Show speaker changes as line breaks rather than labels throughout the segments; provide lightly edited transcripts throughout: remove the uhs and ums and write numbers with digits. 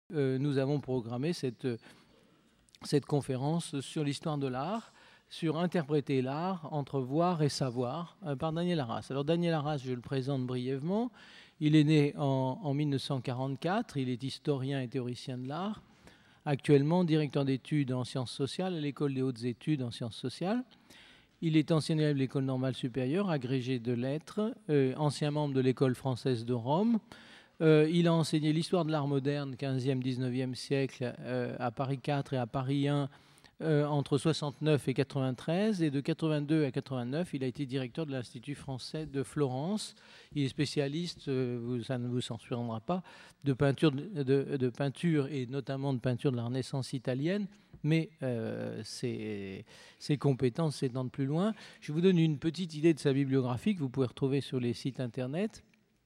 nous avons programmé cette conférence sur l'histoire de l'art, sur interpréter l'art, entre voir et savoir, par Daniel Arras. Alors Daniel Arras, je le présente brièvement. Il est né en 1944, il est historien et théoricien de l'art, actuellement directeur d'études en sciences sociales à l'École des hautes études en sciences sociales. Il est ancien élève de l'École normale supérieure, agrégé de lettres, ancien membre de l'École française de Rome. Il a enseigné l'histoire de l'art moderne, 15e, 19e siècle, à Paris 4 et à Paris 1, entre 69 et 93, et de 82 à 89, il a été directeur de l'Institut français de Florence. Il est spécialiste, ça ne vous censurera pas, de peinture et notamment de peinture de la Renaissance italienne, mais ses compétences s'étendent plus loin. Je vous donne une petite idée de sa bibliographie que vous pouvez retrouver sur les sites internet.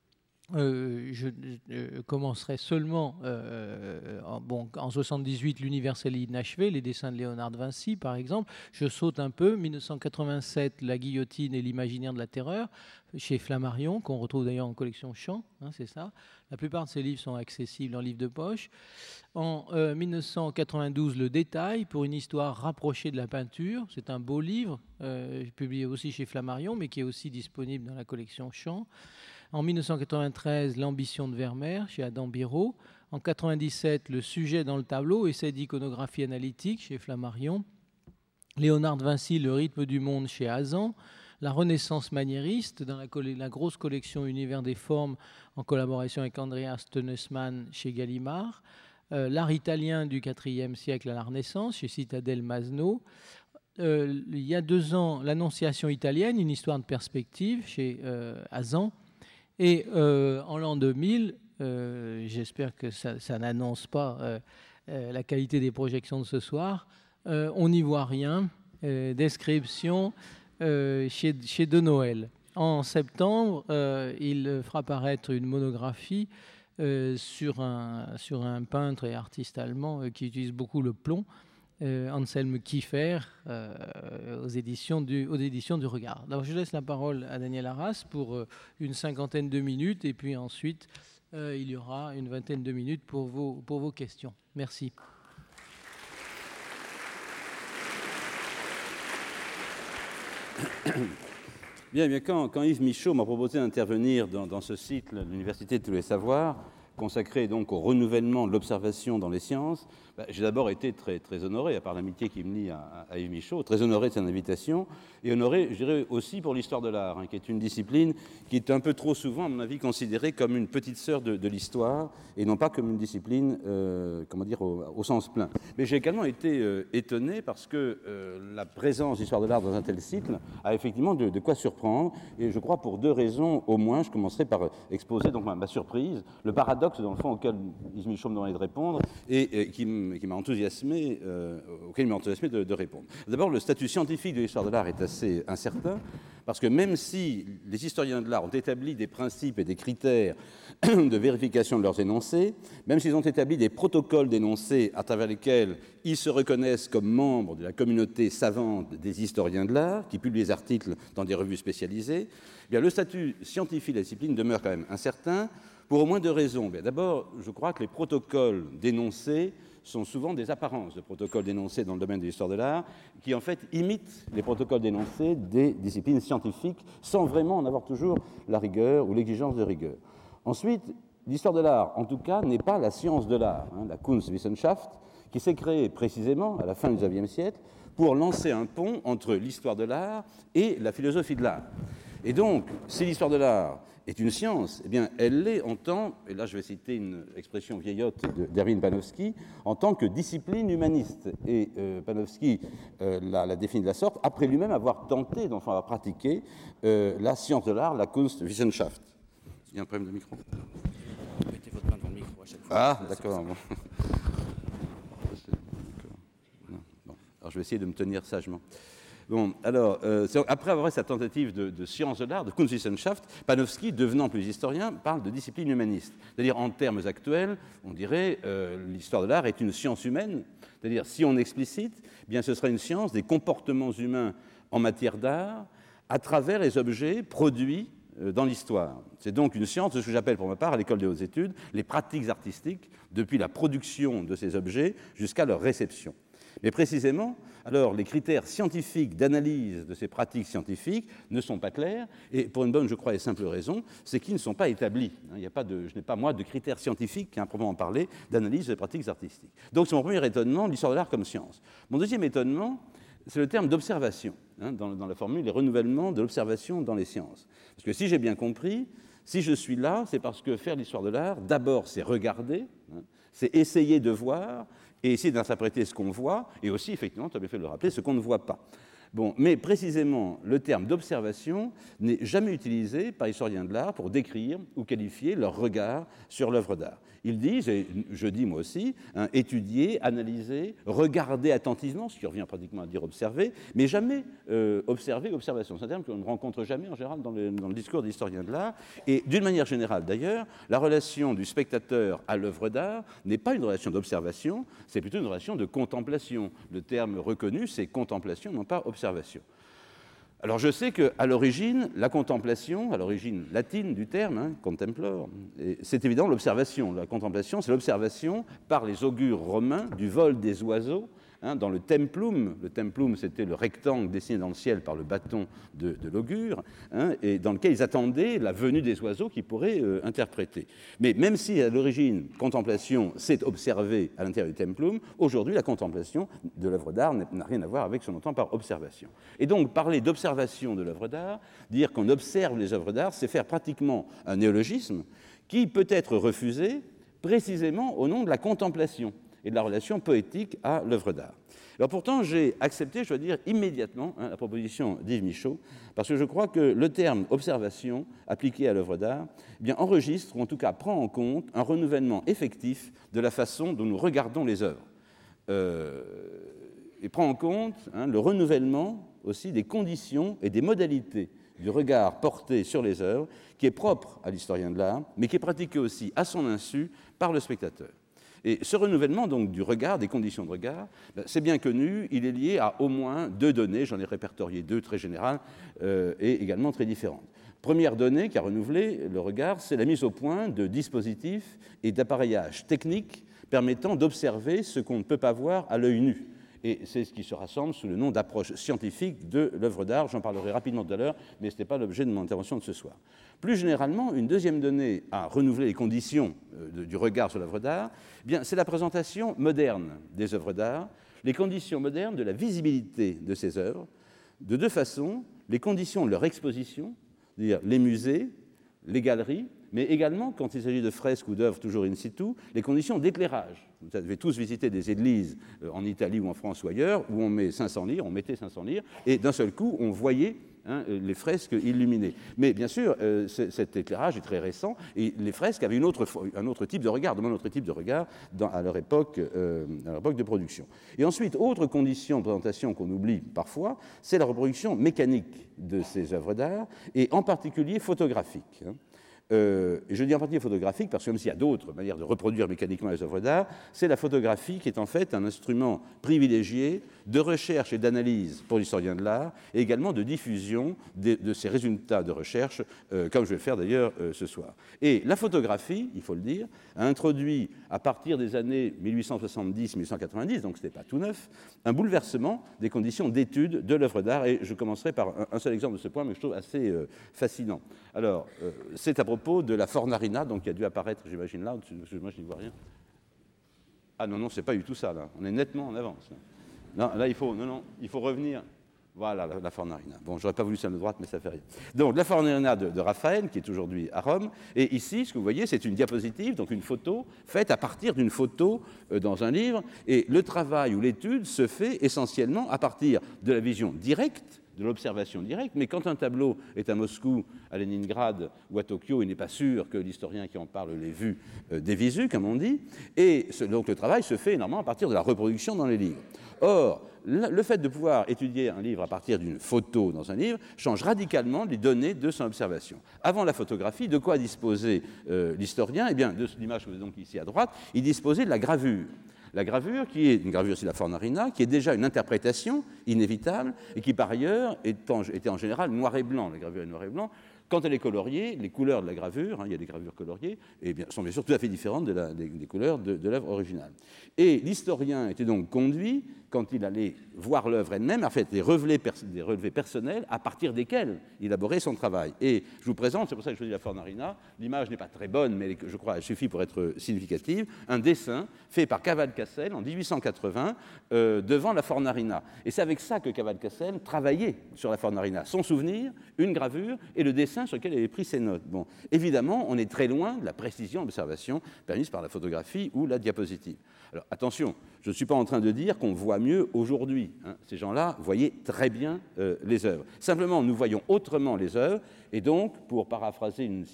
Je commencerai seulement en 78, l'Universel inachevé, les dessins de Léonard de Vinci par exemple. Je saute un peu, 1987, La guillotine et l'imaginaire de la terreur chez Flammarion, qu'on retrouve d'ailleurs en collection Champ, c'est ça. La plupart de ces livres sont accessibles en livre de poche. En 1992, Le détail pour une histoire rapprochée de la peinture, c'est un beau livre, publié aussi chez Flammarion, mais qui est aussi disponible dans la collection Champ. En 1993, L'ambition de Vermeer chez Adam Biro. En 1997, Le sujet dans le tableau, essai d'iconographie analytique chez Flammarion. Léonard de Vinci, Le rythme du monde chez Hazan. La Renaissance maniériste dans la grosse collection Univers des formes en collaboration avec Andreas Tönnesmann chez Gallimard. L'art italien du IVe siècle à la Renaissance chez Citadel Masno. Il y a 2 ans, L'Annonciation italienne, une histoire de perspective chez Hazan. Et en l'an 2000, j'espère que ça n'annonce pas la qualité des projections de ce soir, On n'y voit rien, description chez De Noël. En septembre, il fera paraître une monographie sur un peintre et artiste allemand qui utilise beaucoup le plomb, Anselm Kiefer, aux éditions du Regard. Alors je laisse la parole à Daniel Arras pour une 50aine de minutes, et puis ensuite il y aura une 20aine de minutes pour vos questions. Merci.
Bien, quand Yves Michaud m'a proposé d'intervenir dans ce cycle de l'Université de tous les savoirs, consacré donc au renouvellement de l'observation dans les sciences, j'ai d'abord été très, très honoré, à part l'amitié qui me lie à Yves Michaud, très honoré de son invitation, et honoré, je dirais, aussi pour l'histoire de l'art, qui est une discipline qui est un peu trop souvent, à mon avis, considérée comme une petite sœur de l'histoire, et non pas comme une discipline, au sens plein. Mais j'ai également été étonné parce que la présence d'histoire de l'art dans un tel cycle a effectivement de quoi surprendre, et je crois pour 2 raisons au moins. Je commencerai par exposer donc ma surprise, le paradoxe dans le fond auquel Yves Michaud me demandait de répondre et qui m'a enthousiasmé, auquel il m'a enthousiasmé de répondre. D'abord, le statut scientifique de l'histoire de l'art est assez incertain, parce que même si les historiens de l'art ont établi des principes et des critères de vérification de leurs énoncés, même s'ils ont établi des protocoles d'énoncés à travers lesquels ils se reconnaissent comme membres de la communauté savante des historiens de l'art, qui publient des articles dans des revues spécialisées, eh bien, le statut scientifique de la discipline demeure quand même incertain, pour au moins 2 raisons. D'abord, je crois que les protocoles d'énoncés sont souvent des apparences de protocoles d'énoncés dans le domaine de l'histoire de l'art, qui en fait imitent les protocoles d'énoncés des disciplines scientifiques, sans vraiment en avoir toujours la rigueur ou l'exigence de rigueur. Ensuite, l'histoire de l'art, en tout cas, n'est pas la science de l'art, la Kunstwissenschaft, qui s'est créée précisément à la fin du XIXe siècle pour lancer un pont entre l'histoire de l'art et la philosophie de l'art. Et donc, si l'histoire de l'art est une science, eh bien, elle l'est en tant, et là je vais citer une expression vieillotte d'Erwin Panofsky, en tant que discipline humaniste. Et Panofsky l'a défini de la sorte, après lui-même avoir tenté, d'en avoir pratiqué, la science de l'art, la Kunstwissenschaft. Il y a un problème de micro.
Mettez votre main devant le micro à chaque fois.
Ah, d'accord. Bon. Alors je vais essayer de me tenir sagement. Bon, alors, après avoir fait sa tentative de science de l'art, de Kunstwissenschaft, Panofsky, devenant plus historien, parle de discipline humaniste. C'est-à-dire, en termes actuels, on dirait l'histoire de l'art est une science humaine. C'est-à-dire, si on explicite, eh bien, ce serait une science des comportements humains en matière d'art, à travers les objets produits dans l'histoire. C'est donc une science de ce que j'appelle pour ma part à l'école des hautes études les pratiques artistiques, depuis la production de ces objets jusqu'à leur réception. Mais précisément, alors, les critères scientifiques d'analyse de ces pratiques scientifiques ne sont pas clairs, et pour une bonne, je crois, et simple raison, c'est qu'ils ne sont pas établis. Je n'ai pas, moi, de critères scientifiques, à proprement parler, d'analyse des pratiques artistiques. Donc, c'est mon premier étonnement, l'histoire de l'art comme science. Mon deuxième étonnement, c'est le terme d'observation, dans la formule, les renouvellements de l'observation dans les sciences. Parce que si j'ai bien compris, si je suis là, c'est parce que faire l'histoire de l'art, d'abord, c'est regarder, c'est essayer de voir, et essayer d'interpréter ce qu'on voit, et aussi, effectivement, tu as bien fait de le rappeler, ce qu'on ne voit pas. Bon, mais précisément, le terme d'observation n'est jamais utilisé par les historiens de l'art pour décrire ou qualifier leur regard sur l'œuvre d'art. Ils disent, et je dis moi aussi, étudier, analyser, regarder attentivement, ce qui revient pratiquement à dire observer, mais jamais observer, observation. C'est un terme qu'on ne rencontre jamais en général dans le discours des historiens de l'art. Et d'une manière générale d'ailleurs, la relation du spectateur à l'œuvre d'art n'est pas une relation d'observation, c'est plutôt une relation de contemplation. Le terme reconnu, c'est contemplation, non pas observation. Alors je sais qu'à l'origine, la contemplation, à l'origine latine du terme, contemplor, c'est évidemment l'observation. La contemplation, c'est l'observation par les augures romains du vol des oiseaux, dans le templum. Le templum, c'était le rectangle dessiné dans le ciel par le bâton de l'augure, et dans lequel ils attendaient la venue des oiseaux qu'ils pourraient interpréter. Mais même si à l'origine, contemplation, c'est observer à l'intérieur du templum, aujourd'hui, la contemplation de l'œuvre d'art n'a rien à voir avec ce qu'on entend par observation. Et donc, parler d'observation de l'œuvre d'art, dire qu'on observe les œuvres d'art, c'est faire pratiquement un néologisme qui peut être refusé précisément au nom de la contemplation et de la relation poétique à l'œuvre d'art. Alors pourtant, j'ai accepté, je dois dire, immédiatement la proposition d'Yves Michaud, parce que je crois que le terme observation appliqué à l'œuvre d'art enregistre, ou en tout cas prend en compte, un renouvellement effectif de la façon dont nous regardons les œuvres. Et prend en compte le renouvellement aussi des conditions et des modalités du regard porté sur les œuvres, qui est propre à l'historien de l'art, mais qui est pratiqué aussi à son insu par le spectateur. Et ce renouvellement donc du regard, des conditions de regard, c'est bien connu, il est lié à au moins deux données, j'en ai répertorié deux très générales et également très différentes. Première donnée qui a renouvelé le regard, c'est la mise au point de dispositifs et d'appareillages techniques permettant d'observer ce qu'on ne peut pas voir à l'œil nu. Et c'est ce qui se rassemble sous le nom d'approche scientifique de l'œuvre d'art. J'en parlerai rapidement tout à l'heure, mais ce n'est pas l'objet de mon intervention de ce soir. Plus généralement, une deuxième donnée à renouveler les conditions du regard sur l'œuvre d'art, c'est la présentation moderne des œuvres d'art, les conditions modernes de la visibilité de ces œuvres, de deux façons, les conditions de leur exposition, c'est-à-dire les musées, les galeries, mais également, quand il s'agit de fresques ou d'œuvres toujours in situ, les conditions d'éclairage. Vous avez tous visité des églises en Italie ou en France ou ailleurs, où on met 500 lyres, on mettait 500 lyres, et d'un seul coup, on voyait les fresques illuminées. Mais bien sûr, cet éclairage est très récent, et les fresques avaient un autre type de regard, à leur époque de production. Et ensuite, autre condition de présentation qu'on oublie parfois, c'est la reproduction mécanique de ces œuvres d'art, et en particulier photographique. Je dis en particulier photographique parce que même s'il y a d'autres manières de reproduire mécaniquement les œuvres d'art, c'est la photographie qui est en fait un instrument privilégié de recherche et d'analyse pour l'historien de l'art et également de diffusion de ces résultats de recherche, comme je vais le faire d'ailleurs ce soir. Et la photographie, il faut le dire, a introduit à partir des années 1870-1890, donc ce n'est pas tout neuf, un bouleversement des conditions d'étude de l'œuvre d'art, et je commencerai par un seul exemple de ce point, mais que je trouve assez fascinant. Alors, c'est à propos de la Fornarina, donc qui a dû apparaître, j'imagine là, moi je n'y vois rien. Ah non, c'est pas du tout ça, là. On est nettement en avance. Non, là, il faut revenir. Voilà, la Fornarina. Bon, j'aurais pas voulu celle de droite, mais ça fait rien. Donc, la Fornarina de Raphaël, qui est aujourd'hui à Rome. Et ici, ce que vous voyez, c'est une diapositive, donc une photo, faite à partir d'une photo dans un livre. Et le travail ou l'étude se fait essentiellement à partir de la vision directe, de l'observation directe, mais quand un tableau est à Moscou, à Leningrad ou à Tokyo, il n'est pas sûr que l'historien qui en parle l'ait vu des visu, comme on dit, et donc le travail se fait énormément à partir de la reproduction dans les livres. Or, le fait de pouvoir étudier un livre à partir d'une photo dans un livre change radicalement les données de son observation. Avant la photographie, de quoi disposait l'historien? Eh bien, de l'image que vous avez donc ici à droite, il disposait de la gravure. La gravure, qui est une gravure sur la Fornarina, qui est déjà une interprétation inévitable et qui, par ailleurs, était en général noir et blanc. La gravure est noir et blanc. Quand elle est coloriée, les couleurs de la gravure, il y a des gravures coloriées, sont bien sûr tout à fait différentes des couleurs de l'œuvre originale. Et l'historien était donc conduit, quand il allait voir l'œuvre elle-même, à faire des relevés personnels à partir desquels il élaborait son travail. Et je vous présente, c'est pour ça que je choisis la Fornarina, l'image n'est pas très bonne, mais je crois qu'elle suffit pour être significative, un dessin fait par Cavalcaselle en 1880 devant la Fornarina. Et c'est avec ça que Cavalcaselle travaillait sur la Fornarina. Son souvenir, une gravure et le dessin sur lequel il avait pris ses notes. Bon, évidemment, on est très loin de la précision d'observation permise par la photographie ou la diapositive. Alors attention, je ne suis pas en train de dire qu'on voit mieux aujourd'hui. Ces gens-là voyaient très bien les œuvres. Simplement, nous voyons autrement les œuvres, et donc, pour paraphraser une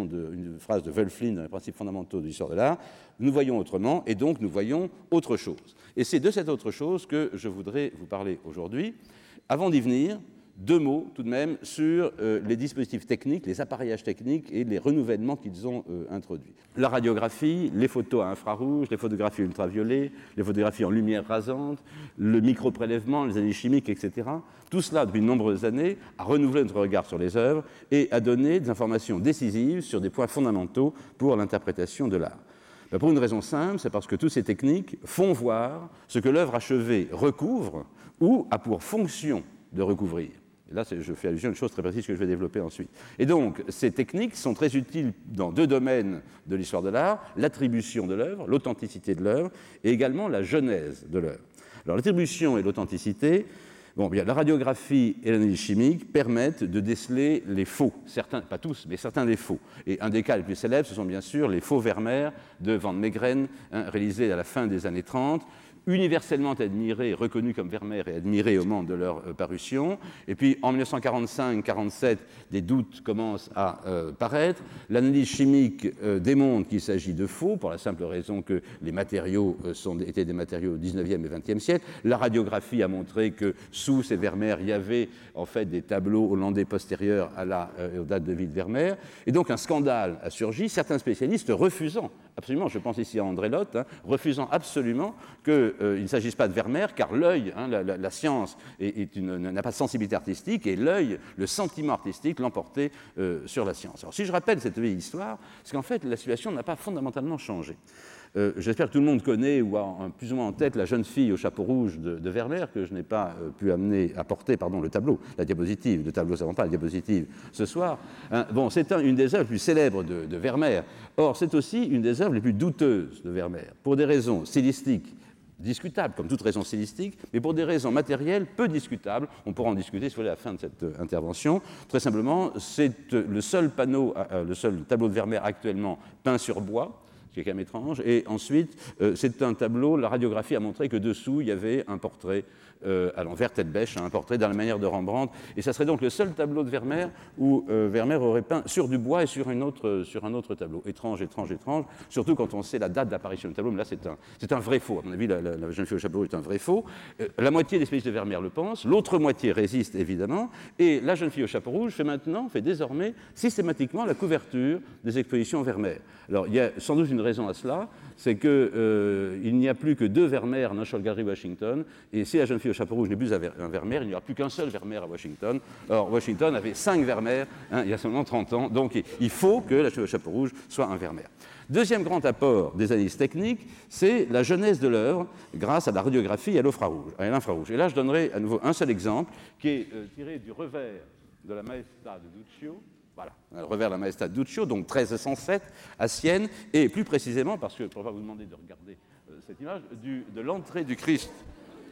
phrase de Wölfflin dans les principes fondamentaux de l'histoire de l'art, nous voyons autrement, et donc nous voyons autre chose. Et c'est de cette autre chose que je voudrais vous parler aujourd'hui. Avant d'y venir, 2 mots tout de même sur les dispositifs techniques, les appareillages techniques et les renouvellements qu'ils ont introduits. La radiographie, les photos à infrarouge, les photographies ultraviolets, les photographies en lumière rasante, le microprélèvement, les analyses chimiques, etc. Tout cela, depuis de nombreuses années, a renouvelé notre regard sur les œuvres et a donné des informations décisives sur des points fondamentaux pour l'interprétation de l'art. Pour une raison simple, c'est parce que toutes ces techniques font voir ce que l'œuvre achevée recouvre ou a pour fonction de recouvrir. Et là, je fais allusion à une chose très précise que je vais développer ensuite. Et donc, ces techniques sont très utiles dans 2 domaines de l'histoire de l'art, l'attribution de l'œuvre, l'authenticité de l'œuvre, et également la genèse de l'œuvre. Alors, l'attribution et l'authenticité, la radiographie et l'analyse chimique permettent de déceler les faux, certains, pas tous, mais certains des faux. Et un des cas les plus célèbres, ce sont bien sûr les faux Vermeer de Van Meegeren, réalisés à la fin des années 30, universellement admirés, reconnus comme Vermeer et admirés au moment de leur parution. Et puis en 1945-47, des doutes commencent à paraître. L'analyse chimique démontre qu'il s'agit de faux, pour la simple raison que les matériaux étaient des matériaux du 19e et 20e siècle. La radiographie a montré que sous ces Vermeer, il y avait en fait des tableaux hollandais postérieurs aux dates de vie de Vermeer. Et donc un scandale a surgi, certains spécialistes refusant absolument, je pense ici à André Lhote, refusant absolument qu'il ne s'agisse pas de Vermeer, car l'œil, la science n'a pas de sensibilité artistique, et l'œil, le sentiment artistique, l'emportait sur la science. Alors si je rappelle cette vieille histoire, c'est qu'en fait la situation n'a pas fondamentalement changé. J'espère que tout le monde connaît ou a plus ou moins en tête la jeune fille au chapeau rouge de Vermeer, que je n'ai pas pu amener à porter, le tableau, la diapositive, le tableau, ça ne va pas, la diapositive, ce soir. C'est une des œuvres les plus célèbres de Vermeer. Or, c'est aussi une des œuvres les plus douteuses de Vermeer, pour des raisons stylistiques discutables, comme toute raison stylistique, mais pour des raisons matérielles peu discutables. On pourra en discuter si vous voulez à la fin de cette intervention. Très simplement, c'est le seul tableau de Vermeer actuellement peint sur bois, ce qui est quand même étrange. Et ensuite, c'est un tableau, la radiographie a montré que dessous, il y avait un portrait à l'envers, tête bêche, un portrait dans la manière de Rembrandt. Et ça serait donc le seul tableau de Vermeer où Vermeer aurait peint sur du bois et sur un autre tableau. Étrange, étrange, étrange, surtout quand on sait la date d'apparition du tableau. Mais là, c'est un vrai faux. À mon avis, la jeune fille au chapeau est un vrai faux. La moitié des spécialistes de Vermeer le pensent, l'autre moitié résiste, évidemment. Et la jeune fille au chapeau rouge fait désormais systématiquement la couverture des expositions Vermeer. Alors, il y a sans doute une raison à cela, c'est qu'il n'y a plus que 2 Vermeer à National Gallery Washington, et si la jeune fille au chapeau rouge n'est plus un Vermeer, il n'y aura plus qu'un seul Vermeer à Washington. Or, Washington avait 5 Vermeer il y a seulement 30 ans, donc il faut que la jeune fille au chapeau rouge soit un Vermeer. Deuxième grand apport des analyses techniques, c'est la genèse de l'œuvre grâce à la radiographie et à l'infrarouge. Et là, je donnerai à nouveau un seul exemple, qui est tiré du revers de la Maestà de Duccio. Voilà, le revers de la Maestà de Duccio, donc 130107 à Sienne, et plus précisément, parce que, pour ne pas vous demander de regarder cette image, de l'entrée du Christ. Pardon ?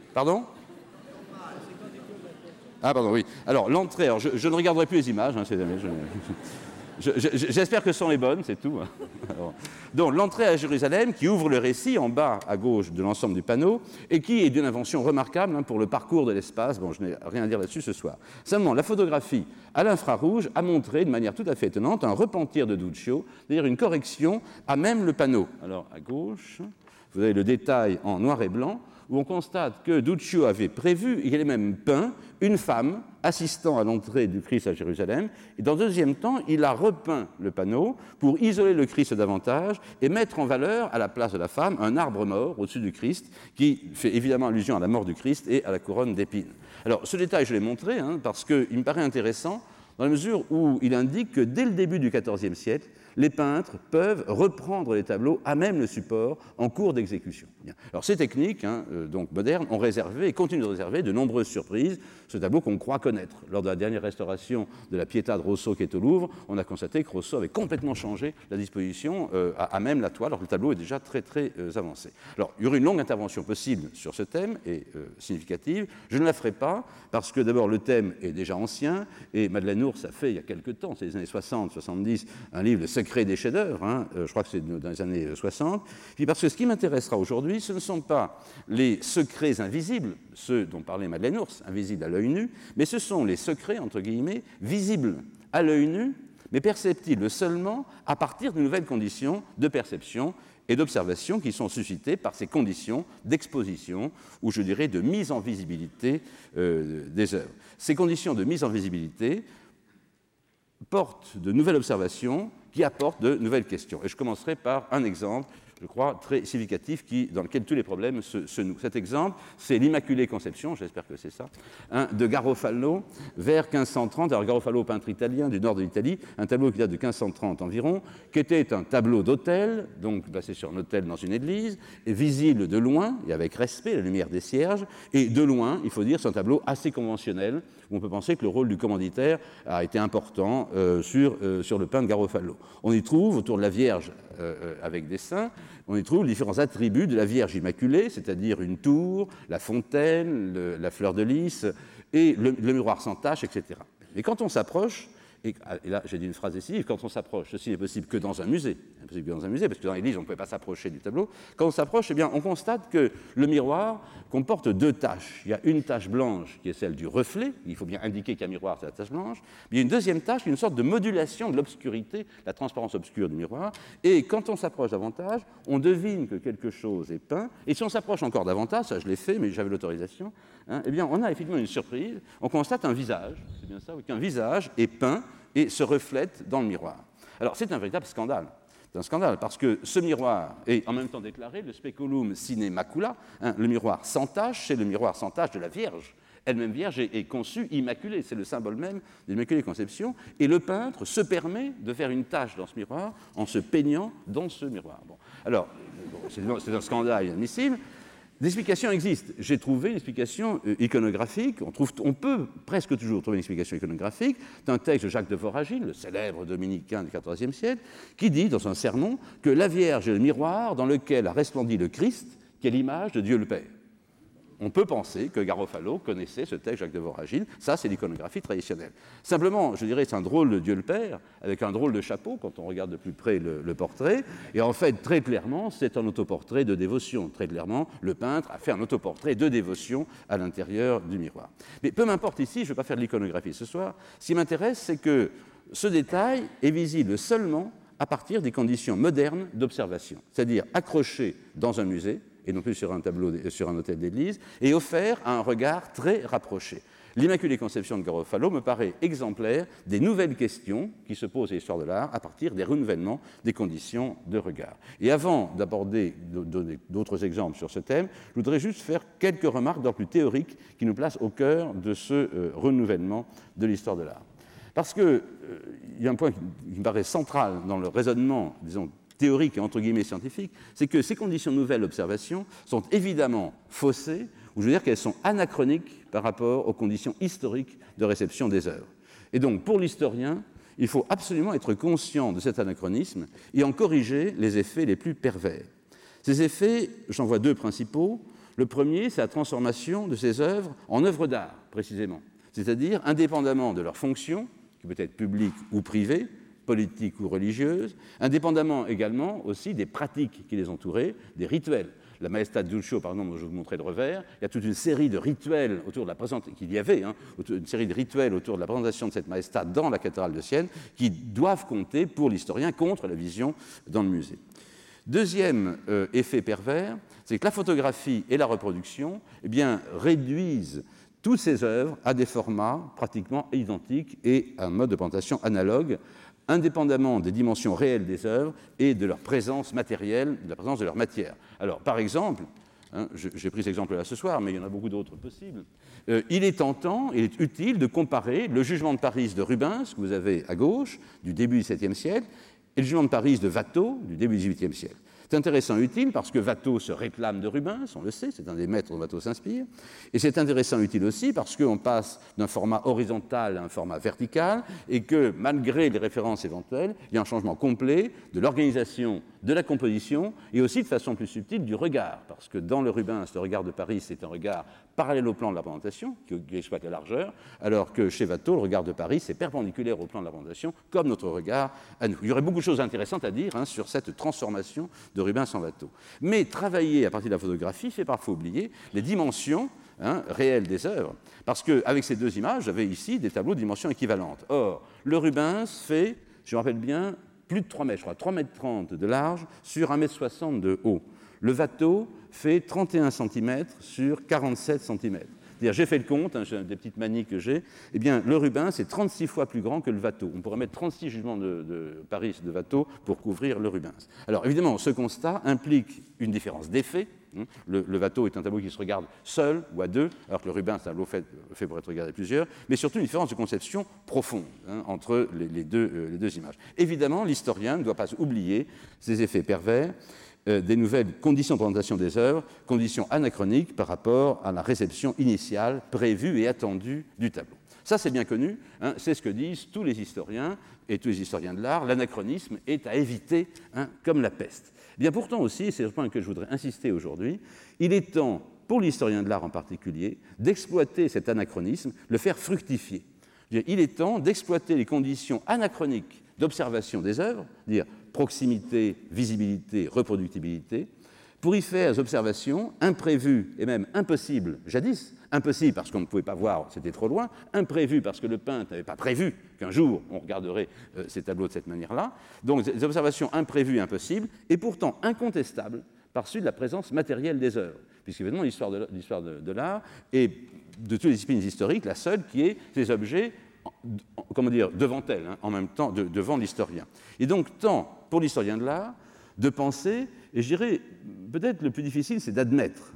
Ah, pardon, oui. Alors, l'entrée, je ne regarderai plus les images, j'espère que ce sont les bonnes, c'est tout. Alors, donc, l'entrée à Jérusalem, qui ouvre le récit en bas à gauche de l'ensemble du panneau, et qui est d'une invention remarquable pour le parcours de l'espace. Bon, je n'ai rien à dire là-dessus ce soir. Seulement, la photographie à l'infrarouge a montré, de manière tout à fait étonnante, un repentir de Duccio, c'est-à-dire une correction à même le panneau. Alors, à gauche, vous avez le détail en noir et blanc, où on constate que Duccio avait prévu, il avait même peint, une femme assistant à l'entrée du Christ à Jérusalem, et dans le deuxième temps, il a repeint le panneau pour isoler le Christ davantage et mettre en valeur, à la place de la femme, un arbre mort au-dessus du Christ, qui fait évidemment allusion à la mort du Christ et à la couronne d'épines. Alors, ce détail, je l'ai montré, parce qu'il me paraît intéressant dans la mesure où il indique que dès le début du XIVe siècle, les peintres peuvent reprendre les tableaux à même le support en cours d'exécution. Alors ces techniques, donc modernes, ont réservé et continuent de réserver de nombreuses surprises. Ce tableau qu'on croit connaître. Lors de la dernière restauration de la Pietà de Rosso qui est au Louvre, on a constaté que Rosso avait complètement changé la disposition à même la toile, alors que le tableau est déjà très très avancé. Alors il y aurait une longue intervention possible sur ce thème et significative. Je ne la ferai pas parce que d'abord le thème est déjà ancien et Madeleine Ours a fait il y a quelque temps, c'est les années 60-70, un livre, Le secret des chefs-d'œuvre, je crois que c'est dans les années 60. Puis parce que ce qui m'intéressera aujourd'hui, ce ne sont pas les secrets invisibles, ceux dont parlait Madeleine Ours, invisibles à l'œil nu, mais ce sont les secrets, entre guillemets, visibles à l'œil nu, mais perceptibles seulement à partir de nouvelles conditions de perception et d'observation qui sont suscitées par ces conditions d'exposition, ou je dirais de mise en visibilité des œuvres. Ces conditions de mise en visibilité portent de nouvelles observations qui apportent de nouvelles questions. Et je commencerai par un exemple, je crois, très significatif dans lequel tous les problèmes se nouent. Cet exemple, c'est l'Immaculée Conception, j'espère que c'est ça, de Garofalo, vers 1530. Alors Garofalo, peintre italien du nord de l'Italie, un tableau qui date de 1530 environ, qui était un tableau d'autel, donc placé sur un autel dans une église, et visible de loin, et avec respect, la lumière des cierges, et de loin, il faut dire, c'est un tableau assez conventionnel, où on peut penser que le rôle du commanditaire a été important sur le peintre Garofalo. On y trouve, autour de la Vierge avec des saints, on y trouve les différents attributs de la Vierge Immaculée, c'est-à-dire une tour, la fontaine, la fleur de lys, et le miroir sans tache, etc. Et quand on s'approche, et là j'ai dit une phrase décisive, quand on s'approche, ceci n'est possible que dans un musée, parce que dans l'église on ne pouvait pas s'approcher du tableau, quand on s'approche, eh bien, on constate que le miroir comporte deux taches. Il y a une tache blanche qui est celle du reflet, il faut bien indiquer qu'un miroir c'est la tache blanche, puis il y a une deuxième tache qui est une sorte de modulation de l'obscurité, la transparence obscure du miroir, et quand on s'approche davantage, on devine que quelque chose est peint, et si on s'approche encore davantage, ça je l'ai fait, mais j'avais l'autorisation, eh bien on a effectivement une surprise, on constate un visage, c'est bien ça, qu'un visage est peint et se reflète dans le miroir. Alors c'est un véritable scandale. C'est un scandale parce que ce miroir est en même temps déclaré le speculum sine macula, le miroir sans tache, c'est le miroir sans tache de la Vierge. Elle-même Vierge est conçue immaculée, c'est le symbole même de l'Immaculée Conception, et le peintre se permet de faire une tache dans ce miroir en se peignant dans ce miroir. Bon. Alors, c'est un scandale inadmissible. L'explication existe. J'ai trouvé une explication iconographique. On peut presque toujours trouver une explication iconographique d'un texte de Jacques de Voragine, le célèbre dominicain du XIVe siècle, qui dit dans un sermon que la Vierge est le miroir dans lequel a resplendi le Christ, qui est l'image de Dieu le Père. On peut penser que Garofalo connaissait ce texte Jacques de Voragine. Ça, c'est l'iconographie traditionnelle. Simplement, je dirais, c'est un drôle de Dieu le Père, avec un drôle de chapeau, quand on regarde de plus près le portrait. Et en fait, très clairement, c'est un autoportrait de dévotion. Très clairement, le peintre a fait un autoportrait de dévotion à l'intérieur du miroir. Mais peu m'importe ici, je ne vais pas faire de l'iconographie ce soir. Ce qui m'intéresse, c'est que ce détail est visible seulement à partir des conditions modernes d'observation, c'est-à-dire accroché dans un musée, et non plus sur un tableau, sur un autel d'église, et offert à un regard très rapproché. L'Immaculée Conception de Garofalo me paraît exemplaire des nouvelles questions qui se posent à l'histoire de l'art à partir des renouvellements des conditions de regard. Et avant d'aborder d'autres exemples sur ce thème, je voudrais juste faire quelques remarques d'ordre plus théorique qui nous placent au cœur de ce renouvellement de l'histoire de l'art. Parce qu'il y a un point qui me paraît central dans le raisonnement, disons, théorique et entre guillemets scientifique, c'est que ces conditions de nouvelle observation sont évidemment faussées, ou je veux dire qu'elles sont anachroniques par rapport aux conditions historiques de réception des œuvres. Et donc, pour l'historien, il faut absolument être conscient de cet anachronisme et en corriger les effets les plus pervers. Ces effets, j'en vois deux principaux. Le premier, c'est la transformation de ces œuvres en œuvres d'art, précisément. C'est-à-dire, indépendamment de leur fonction, qui peut être publique ou privée, politique ou religieuse, indépendamment également aussi des pratiques qui les entouraient, des rituels. La Maestà Duccio, par exemple, je vous montrais le revers, il y a toute une série de rituels autour de la présentation, qu'il y avait, une série de rituels autour de la présentation de cette Maestà dans la cathédrale de Sienne, qui doivent compter pour l'historien contre la vision dans le musée. Deuxième effet pervers, c'est que la photographie et la reproduction réduisent toutes ces œuvres à des formats pratiquement identiques et à un mode de présentation analogue, indépendamment des dimensions réelles des œuvres et de leur présence matérielle, de la présence de leur matière. Alors, par exemple, J'ai pris cet exemple-là ce soir, mais il y en a beaucoup d'autres possibles. Il est tentant, il est utile de comparer le jugement de Paris de Rubens, que vous avez à gauche, du début du XVIIe siècle, et le jugement de Paris de Watteau, du début du XVIIIe siècle. C'est intéressant et utile parce que Watteau se réclame de Rubens, on le sait, c'est un des maîtres dont Watteau s'inspire. Et c'est intéressant et utile aussi parce qu'on passe d'un format horizontal à un format vertical et que, malgré les références éventuelles, il y a un changement complet de l'organisation, de la composition et aussi de façon plus subtile du regard. Parce que dans le Rubens, le regard de Paris, c'est un regard parallèle au plan de la représentation, qui exploite la largeur, alors que chez Watteau, le regard de Paris, c'est perpendiculaire au plan de la représentation, comme notre regard à nous. Il y aurait beaucoup de choses intéressantes à dire sur cette transformation de Rubens en Watteau. Mais travailler à partir de la photographie fait parfois oublier les dimensions réelles des œuvres, parce qu'avec ces deux images, j'avais ici des tableaux de dimensions équivalentes. Or, le Rubens fait, je me rappelle bien, plus de 3 mètres, je crois, 3,30 m de large sur 1,60 m de haut. Le Watteau fait 31 cm sur 47 cm. C'est-à-dire, j'ai fait le compte, j'ai des petites manies que j'ai, eh bien, le Rubens est 36 fois plus grand que le Watteau. On pourrait mettre 36 jugements de Paris de Watteau pour couvrir le Rubens. Alors, évidemment, ce constat implique une différence d'effet. Le Watteau est un tableau qui se regarde seul ou à deux, alors que le Rubens est un tableau fait pour être regardé à plusieurs, mais surtout une différence de conception profonde entre les deux images. Évidemment, l'historien ne doit pas oublier ces effets pervers des nouvelles conditions de présentation des œuvres, conditions anachroniques par rapport à la réception initiale prévue et attendue du tableau. Ça, c'est bien connu, c'est ce que disent tous les historiens et tous les historiens de l'art. L'anachronisme est à éviter comme la peste. Bien pourtant aussi, et c'est le point que je voudrais insister aujourd'hui, il est temps, pour l'historien de l'art en particulier, d'exploiter cet anachronisme, le faire fructifier. Il est temps d'exploiter les conditions anachroniques d'observation des œuvres, dire proximité, visibilité, reproductibilité, pour y faire des observations imprévues et même impossibles, jadis, impossibles parce qu'on ne pouvait pas voir, c'était trop loin, imprévues parce que le peintre n'avait pas prévu qu'un jour on regarderait ces tableaux de cette manière-là, donc des observations imprévues et impossibles, et pourtant incontestables par suite de la présence matérielle des œuvres, puisqu'évidemment l'histoire de l'art et de toutes les disciplines historiques, la seule qui est ces objets devant elle, en même temps, devant l'historien. Et donc, tant pour l'historien de l'art, de penser, et je dirais, peut-être le plus difficile, c'est d'admettre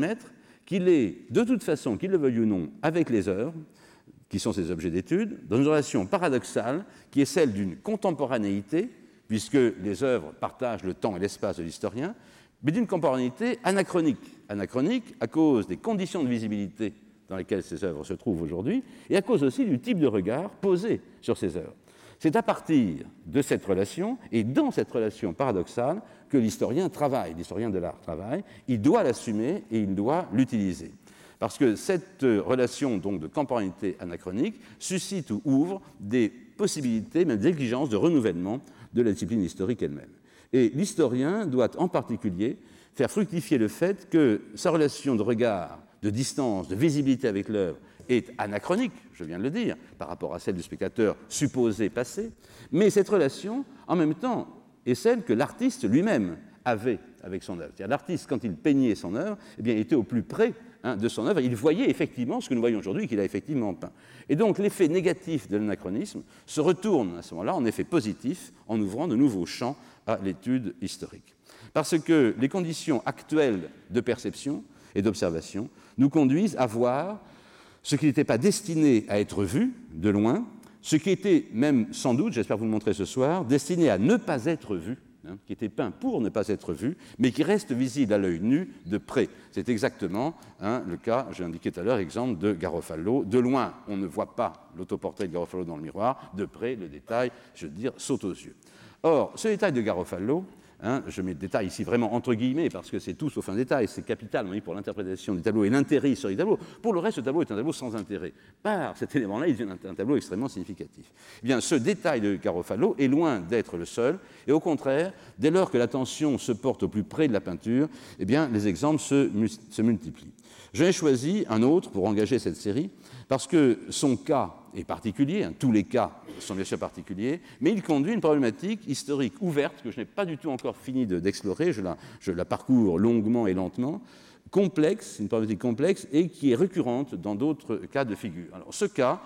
qu'il est, de toute façon, qu'il le veuille ou non, avec les œuvres, qui sont ces objets d'étude, dans une relation paradoxale, qui est celle d'une contemporanéité, puisque les œuvres partagent le temps et l'espace de l'historien, mais d'une contemporanéité anachronique. Anachronique à cause des conditions de visibilité dans lesquelles ces œuvres se trouvent aujourd'hui, et à cause aussi du type de regard posé sur ces œuvres. C'est à partir de cette relation, et dans cette relation paradoxale, que l'historien travaille, l'historien de l'art travaille, il doit l'assumer et il doit l'utiliser. Parce que cette relation donc, de contemporanéité anachronique suscite ou ouvre des possibilités, même des exigences de renouvellement de la discipline historique elle-même. Et l'historien doit en particulier faire fructifier le fait que sa relation de regard, de distance, de visibilité avec l'œuvre est anachronique, je viens de le dire, par rapport à celle du spectateur supposé passé, mais cette relation, en même temps, est celle que l'artiste lui-même avait avec son œuvre. C'est-à-dire l'artiste, quand il peignait son œuvre, eh bien, il était au plus près de son œuvre, et il voyait effectivement ce que nous voyons aujourd'hui, qu'il a effectivement peint. Et donc l'effet négatif de l'anachronisme se retourne à ce moment-là en effet positif, en ouvrant de nouveaux champs à l'étude historique. Parce que les conditions actuelles de perception et d'observation nous conduisent à voir ce qui n'était pas destiné à être vu de loin, ce qui était même sans doute, j'espère vous le montrer ce soir, destiné à ne pas être vu, qui était peint pour ne pas être vu, mais qui reste visible à l'œil nu de près. C'est exactement le cas, j'ai indiqué tout à l'heure, exemple de Garofalo. De loin, on ne voit pas l'autoportrait de Garofalo dans le miroir, de près, le détail, je veux dire, saute aux yeux. Or, ce détail de Garofalo, je mets le détail ici vraiment entre guillemets parce que c'est tout sauf un détail, c'est capital pour l'interprétation du tableau et l'intérêt sur les tableaux. Pour le reste, le tableau est un tableau sans intérêt. Par cet élément-là, il devient un tableau extrêmement significatif. Eh bien, ce détail de Garofalo est loin d'être le seul, et au contraire, dès lors que l'attention se porte au plus près de la peinture, eh bien, les exemples se multiplient. J'ai choisi un autre pour engager cette série, parce que son cas est particulier, tous les cas sont bien sûr particuliers, mais il conduit une problématique historique ouverte que je n'ai pas du tout encore fini d'explorer, je la parcours longuement et lentement, complexe, une problématique complexe et qui est récurrente dans d'autres cas de figure. Alors ce cas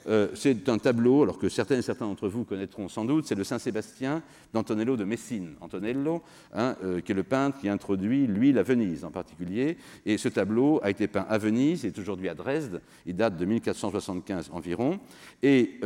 c'est un tableau, alors que certains d'entre vous connaîtront sans doute, c'est le Saint-Sébastien d'Antonello de Messine. Antonello, qui est le peintre qui introduit l'huile à Venise en particulier, et ce tableau a été peint à Venise, il est aujourd'hui à Dresde, il date de 1475 environ, et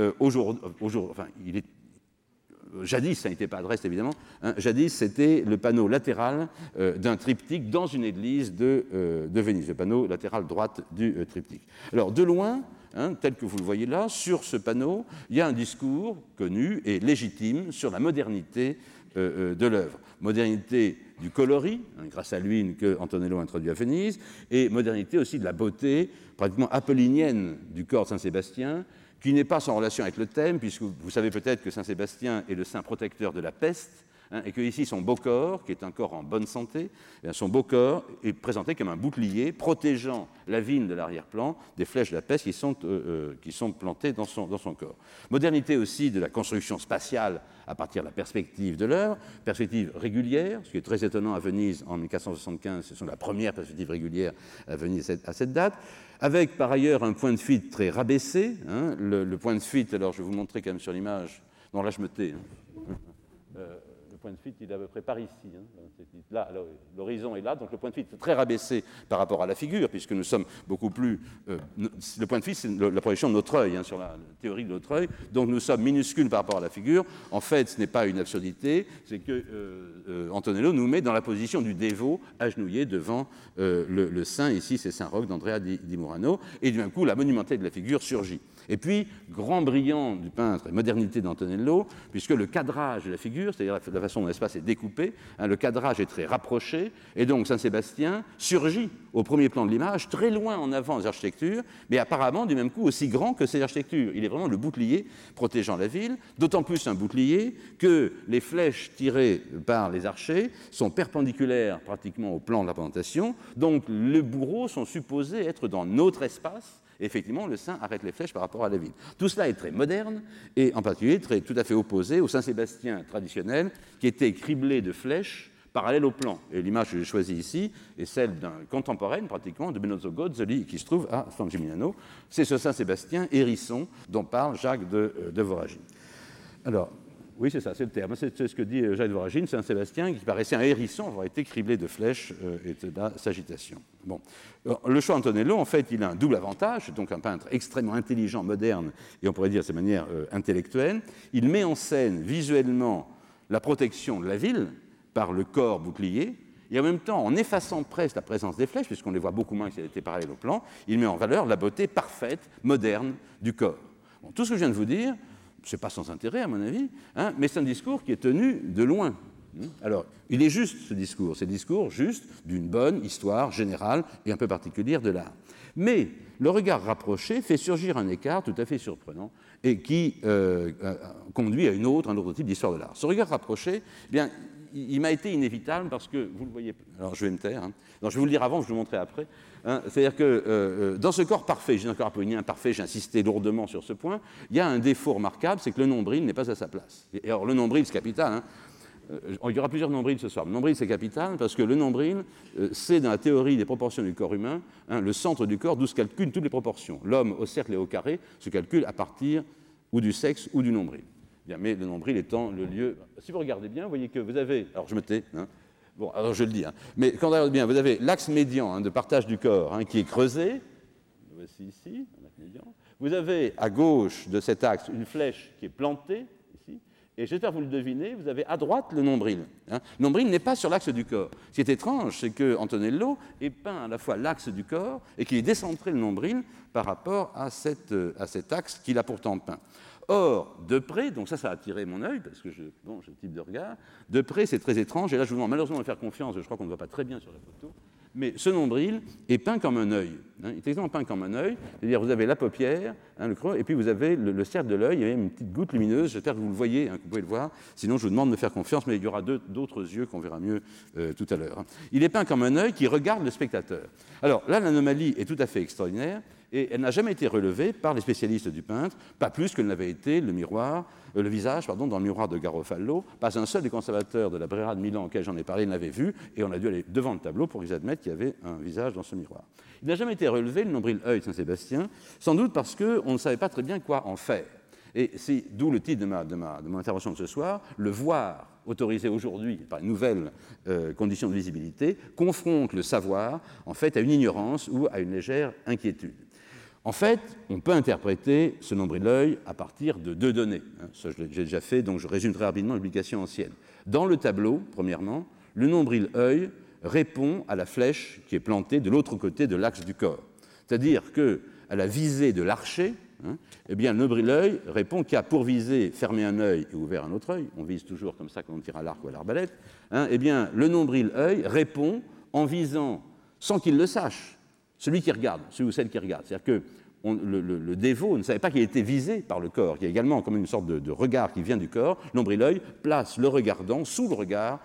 jadis, ça n'était pas à Dresde évidemment, jadis c'était le panneau latéral d'un triptyque dans une église de Venise, le panneau latéral droite du triptyque. Alors de loin, tel que vous le voyez là, sur ce panneau, il y a un discours connu et légitime sur la modernité de l'œuvre. Modernité du coloris, grâce à l'huile que Antonello introduit à Venise, et modernité aussi de la beauté pratiquement apollinienne du corps de Saint-Sébastien, qui n'est pas sans relation avec le thème, puisque vous savez peut-être que Saint-Sébastien est le saint protecteur de la peste, et que ici son beau corps, qui est un corps en bonne santé, son beau corps est présenté comme un bouclier protégeant la vigne de l'arrière-plan des flèches de la peste qui sont plantées dans son corps. Modernité aussi de la construction spatiale à partir de la perspective de l'œuvre, perspective régulière, ce qui est très étonnant à Venise en 1475, ce sont la première perspective régulière à Venise à cette date, avec par ailleurs un point de fuite très rabaissé. Le point de fuite, alors je vais vous montrer quand même sur l'image, non là je me tais. Le point de fuite, il est à peu près par ici. Là, l'horizon est là, donc le point de fuite est très rabaissé par rapport à la figure, puisque nous sommes beaucoup plus... le point de fuite, c'est la projection de notre œil, sur la théorie de notre œil, donc nous sommes minuscules par rapport à la figure. En fait, ce n'est pas une absurdité, c'est que Antonello nous met dans la position du dévot, agenouillé devant le saint, ici c'est Saint-Roch d'Andrea di Murano, et d'un coup, la monumentalité de la figure surgit. Et puis, grand brillant du peintre et modernité d'Antonello, puisque le cadrage de la figure, c'est-à-dire la façon dont l'espace est découpé, le cadrage est très rapproché, et donc Saint-Sébastien surgit au premier plan de l'image, très loin en avant des architectures, mais apparemment du même coup aussi grand que ces architectures. Il est vraiment le bouclier protégeant la ville, d'autant plus un bouclier que les flèches tirées par les archers sont perpendiculaires pratiquement au plan de la présentation, donc les bourreaux sont supposés être dans notre espace. Effectivement, le saint arrête les flèches par rapport à la ville. Tout cela est très moderne et en particulier tout à fait opposé au Saint-Sébastien traditionnel qui était criblé de flèches parallèles au plan. Et l'image que j'ai choisie ici est celle d'un contemporaine pratiquement de Benozzo Gozzoli qui se trouve à San Gimignano. C'est ce Saint-Sébastien hérisson dont parle Jacques de Voragine. Alors, oui, c'est ça, c'est le terme. C'est ce que dit Jacques de Voragine, Saint-Sébastien qui paraissait un hérisson avoir été criblé de flèches et de la sagitation. Bon. Alors, le choix Antonello, en fait, il a un double avantage, donc un peintre extrêmement intelligent, moderne, et on pourrait dire de manière intellectuelle. Il met en scène visuellement la protection de la ville par le corps bouclier, et en même temps, en effaçant presque la présence des flèches, puisqu'on les voit beaucoup moins que si elles étaient parallèles au plan, il met en valeur la beauté parfaite, moderne du corps. Bon, tout ce que je viens de vous dire, ce n'est pas sans intérêt à mon avis, mais c'est un discours qui est tenu de loin. Alors, il est juste ce discours, c'est le discours juste d'une bonne histoire générale et un peu particulière de l'art. Mais le regard rapproché fait surgir un écart tout à fait surprenant et qui conduit à un autre type d'histoire de l'art. Ce regard rapproché, eh bien, il m'a été inévitable parce que, vous le voyez, alors je vais me taire, non, je vais vous le dire avant, je vais vous le montrer après. C'est-à-dire que dans ce corps parfait, j'ai un corps apollinien parfait, j'ai insisté lourdement sur ce point, il y a un défaut remarquable, c'est que le nombril n'est pas à sa place. Et alors le nombril, c'est capital, il y aura plusieurs nombrils ce soir. Le nombril, c'est capital parce que le nombril, c'est dans la théorie des proportions du corps humain, le centre du corps d'où se calculent toutes les proportions. L'homme au cercle et au carré se calcule à partir ou du sexe ou du nombril. Bien, mais le nombril étant le lieu... Si vous regardez bien, vous voyez que vous avez... Alors je me tais, bon, alors je le dis, mais quand vous regardez bien, vous avez l'axe médian de partage du corps qui est creusé. Voici ici, l'axe médian. Vous avez à gauche de cet axe une flèche qui est plantée. Et j'espère que vous le devinez, vous avez à droite le nombril. Le nombril n'est pas sur l'axe du corps. Ce qui est étrange, c'est que Antonello ait peint à la fois l'axe du corps et qu'il ait décentré le nombril par rapport à cet axe qu'il a pourtant peint. Or, de près, donc ça a attiré mon œil, parce que j'ai le type de regard, de près c'est très étrange, et là je vous demande malheureusement de faire confiance, je crois qu'on ne voit pas très bien sur la photo, mais ce nombril est peint comme un œil. Il est exactement peint comme un œil, c'est-à-dire vous avez la paupière, le creux, et puis vous avez le cercle de l'œil, il y a même une petite goutte lumineuse, j'espère que vous le voyez, que vous pouvez le voir, sinon je vous demande de me faire confiance, mais il y aura d'autres yeux qu'on verra mieux tout à l'heure. Il est peint comme un œil qui regarde le spectateur. Alors là, l'anomalie est tout à fait extraordinaire, et elle n'a jamais été relevée par les spécialistes du peintre, pas plus que ne l'avait été le visage dans le miroir de Garofalo. Pas un seul des conservateurs de la Brera de Milan auquel j'en ai parlé ne l'avait vu, et on a dû aller devant le tableau pour qu'ils admettent qu'il y avait un visage dans ce miroir. Il n'a jamais été relevé, le nombril-œil de Saint-Sébastien, sans doute parce qu'on ne savait pas très bien quoi en faire. Et c'est d'où le titre de mon intervention de ce soir, le voir autorisé aujourd'hui par une nouvelle condition de visibilité, confronte le savoir en fait à une ignorance ou à une légère inquiétude. En fait, on peut interpréter ce nombril-œil à partir de deux données. Ça, j'ai déjà fait, donc je résume très rapidement les publications anciennes. Dans le tableau, premièrement, le nombril-œil répond à la flèche qui est plantée de l'autre côté de l'axe du corps. C'est-à-dire qu'à la visée de l'archer, eh bien, le nombril-œil répond qu'il y a pour viser fermer un œil et ouvert un autre œil. On vise toujours comme ça quand on tire à l'arc ou à l'arbalète. Eh bien, le nombril-œil répond en visant, sans qu'il le sache, celui qui regarde, celui ou celle qui regarde. C'est-à-dire que le dévot ne savait pas qu'il était visé par le corps. Il y a également comme une sorte de regard qui vient du corps. Nombril-œil place le regardant sous le regard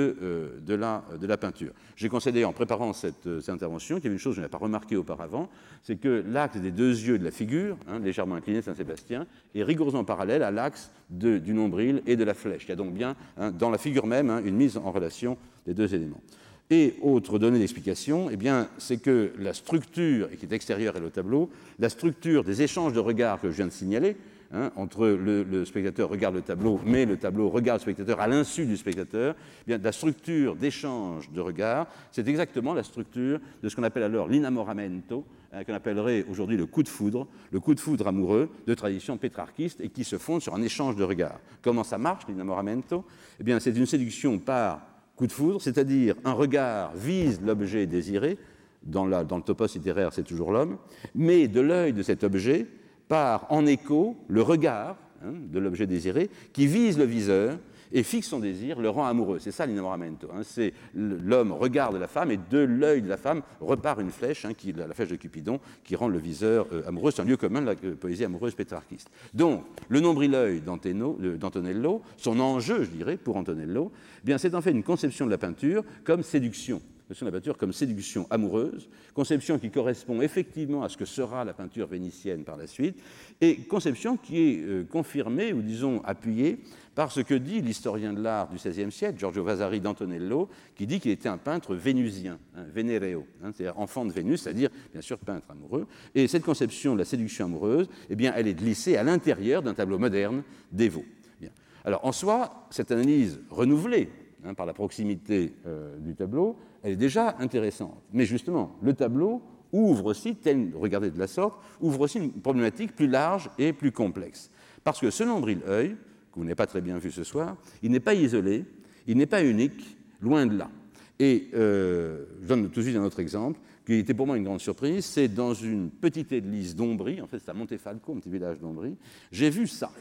de la peinture. J'ai considéré en préparant cette intervention qu'il y avait une chose que je n'avais pas remarquée auparavant, c'est que l'axe des deux yeux de la figure, légèrement incliné de Saint-Sébastien, est rigoureusement parallèle à l'axe du nombril et de la flèche. Il y a donc bien, dans la figure même, une mise en relation des deux éléments. Et autre donnée d'explication, eh bien, c'est que la structure, et qui est extérieure à le tableau, la structure des échanges de regards que je viens de signaler, entre le spectateur regarde le tableau, mais le tableau regarde le spectateur à l'insu du spectateur, eh bien, la structure d'échange de regards, c'est exactement la structure de ce qu'on appelle alors l'inamoramento, qu'on appellerait aujourd'hui le coup de foudre amoureux de tradition pétrarchiste et qui se fonde sur un échange de regards. Comment ça marche, l'inamoramento ? Eh bien, c'est une séduction par coup de foudre, c'est-à-dire un regard vise l'objet désiré, dans le topos littéraire c'est toujours l'homme, mais de l'œil de cet objet part en écho le regard de l'objet désiré qui vise le viseur et fixe son désir, le rend amoureux. C'est ça l'inamoramento. C'est l'homme regarde la femme et de l'œil de la femme repart une flèche, la flèche de Cupidon, qui rend le viseur amoureux. C'est un lieu commun de la poésie amoureuse pétrarchiste. Donc, le nombril-œil d'Antonello, son enjeu, je dirais, pour Antonello, eh bien, c'est en fait une conception de la peinture comme séduction. De la peinture comme séduction amoureuse, conception qui correspond effectivement à ce que sera la peinture vénitienne par la suite, et conception qui est confirmée, ou disons appuyée, par ce que dit l'historien de l'art du XVIe siècle, Giorgio Vasari d'Antonello, qui dit qu'il était un peintre vénusien, vénéreo, c'est-à-dire enfant de Vénus, c'est-à-dire, bien sûr, peintre amoureux. Et cette conception de la séduction amoureuse, eh bien, elle est glissée à l'intérieur d'un tableau moderne dévot. Bien. Alors, en soi, cette analyse renouvelée par la proximité du tableau, elle est déjà intéressante. Mais justement, le tableau ouvre aussi, regardé de la sorte, ouvre aussi une problématique plus large et plus complexe. Parce que ce nombril-œil, que vous n'avez pas très bien vu ce soir, il n'est pas isolé, il n'est pas unique, loin de là. Et je donne tout de suite un autre exemple, qui était pour moi une grande surprise, c'est dans une petite église d'Ombrie, en fait c'est à Montefalco, un petit village d'Ombrie, j'ai vu ça.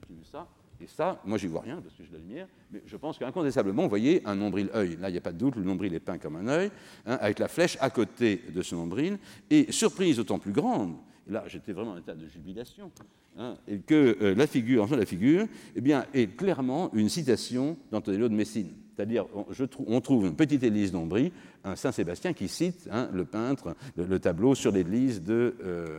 Et ça, moi, j'y vois rien parce que j'ai de la lumière, mais je pense qu'incontestablement, vous voyez un nombril-œil. Là, il n'y a pas de doute, le nombril est peint comme un œil, avec la flèche à côté de ce nombril. Et surprise d'autant plus grande, et là, j'étais vraiment en état de jubilation, et que la figure, eh bien, est clairement une citation d'Antonello de Messine. C'est-à-dire, on trouve une petite église d'Ombrie, un Saint-Sébastien qui cite le peintre, le tableau sur l'église de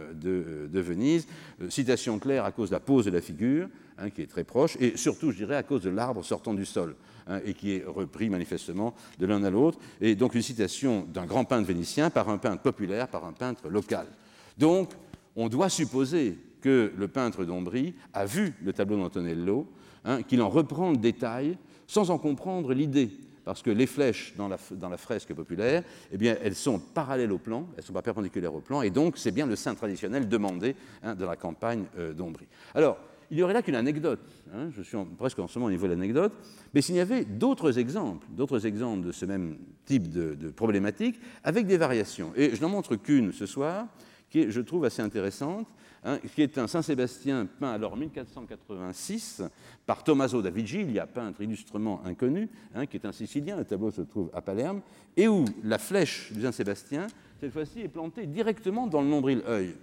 Venise. Citation claire à cause de la pose de la figure, qui est très proche, et surtout, je dirais, à cause de l'arbre sortant du sol, et qui est repris manifestement de l'un à l'autre. Et donc, une citation d'un grand peintre vénitien par un peintre populaire, par un peintre local. Donc, on doit supposer que le peintre d'Ombrie a vu le tableau d'Antonello, qu'il en reprend le détail, sans en comprendre l'idée, parce que les flèches dans la fresque populaire, eh bien, elles sont parallèles au plan, elles ne sont pas perpendiculaires au plan, et donc c'est bien le saint traditionnel demandé de la campagne d'Ombrie. Alors, il n'y aurait là qu'une anecdote, je suis presque en ce moment au niveau de l'anecdote, mais s'il y avait d'autres exemples de ce même type de problématique, avec des variations, et je n'en montre qu'une ce soir, qui est, je trouve, assez intéressante, qui est un Saint-Sébastien peint alors en 1486 par Tommaso da Vigilia, peintre illustrement inconnu, qui est un Sicilien, le tableau se trouve à Palerme, et où la flèche du Saint-Sébastien, cette fois-ci, est plantée directement dans le nombril-œil. Il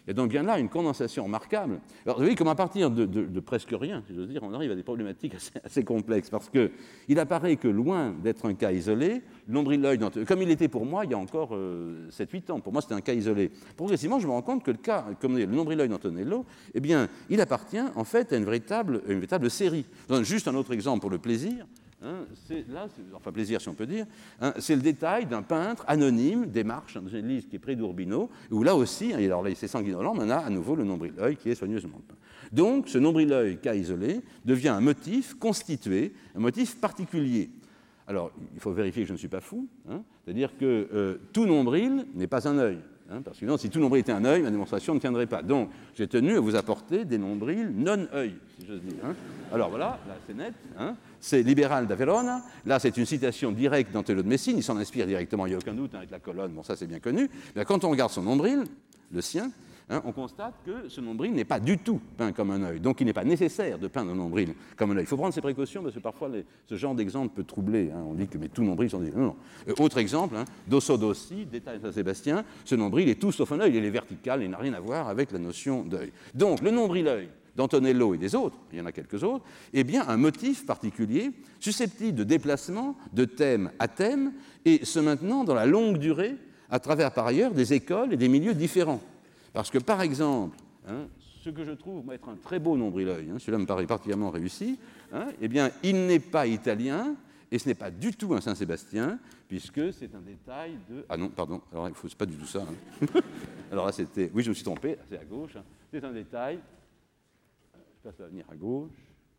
Et donc bien là, une condensation remarquable. Alors vous voyez comme à partir de presque rien, si j'ose dire, on arrive à des problématiques assez complexes, parce qu'il apparaît que loin d'être un cas isolé, le nombril-œil, comme il était pour moi il y a encore 7-8 ans, pour moi c'était un cas isolé. Progressivement, je me rends compte que le cas, comme le nombril-œil d'Antonello, eh bien, il appartient en fait à une véritable série. Je donne juste un autre exemple pour le plaisir. Enfin plaisir si on peut dire, c'est le détail d'un peintre anonyme des Marches, dans une église qui est près d'Urbino, où là aussi, alors là c'est sanguinolent, mais on a à nouveau le nombril-œil qui est soigneusement peint. Donc ce nombril-œil cas isolé devient un motif constitué, un motif particulier. Alors il faut vérifier que je ne suis pas fou, c'est-à-dire que tout nombril n'est pas un œil. Parce que sinon, si tout nombril était un œil, ma démonstration ne tiendrait pas. Donc, j'ai tenu à vous apporter des nombrils non-œil, si j'ose dire. Alors voilà, là c'est net. C'est Libéral da Verona. Là, c'est une citation directe d'Antello de Messine. Il s'en inspire directement, il n'y a aucun doute, avec la colonne. Bon, ça c'est bien connu. Mais quand on regarde son nombril, le sien, on constate que ce nombril n'est pas du tout peint comme un œil. Donc il n'est pas nécessaire de peindre un nombril comme un œil. Il faut prendre ses précautions parce que parfois ce genre d'exemple peut troubler. On dit que mais tout nombril sont des... Non. Autre exemple, Dosso Dossi, détail de Saint-Sébastien, ce nombril est tout sauf un œil, il est vertical, il n'a rien à voir avec la notion d'œil. Donc le nombril-œil d'Antonello et des autres, il y en a quelques autres, est bien un motif particulier susceptible de déplacement de thème à thème et se maintenant dans la longue durée à travers par ailleurs des écoles et des milieux différents. Parce que, par exemple, ce que je trouve être un très beau nombril-œil, celui-là me paraît particulièrement réussi, eh bien, il n'est pas italien et ce n'est pas du tout un Saint-Sébastien, puisque c'est un détail de... Ah non, pardon, alors il faut... c'est pas du tout ça. Alors là, c'était... Oui, je me suis trompé, c'est à gauche. C'est un détail... Je sais pas si ça va venir à gauche.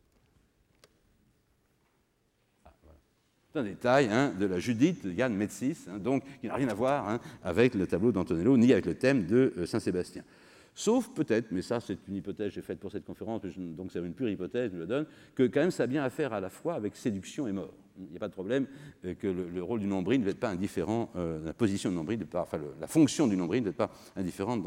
C'est un détail de la Judith de Jan Metsis, donc qui n'a rien à voir avec le tableau d'Antonello, ni avec le thème de Saint-Sébastien. Sauf peut-être, mais ça c'est une hypothèse que j'ai faite pour cette conférence, donc c'est une pure hypothèse, je le donne, que quand même ça a bien à faire à la fois avec séduction et mort. Il n'y a pas de problème que le rôle du nombril ne va être pas indifférent, la position du nombril, la fonction du nombril ne va être pas indifférente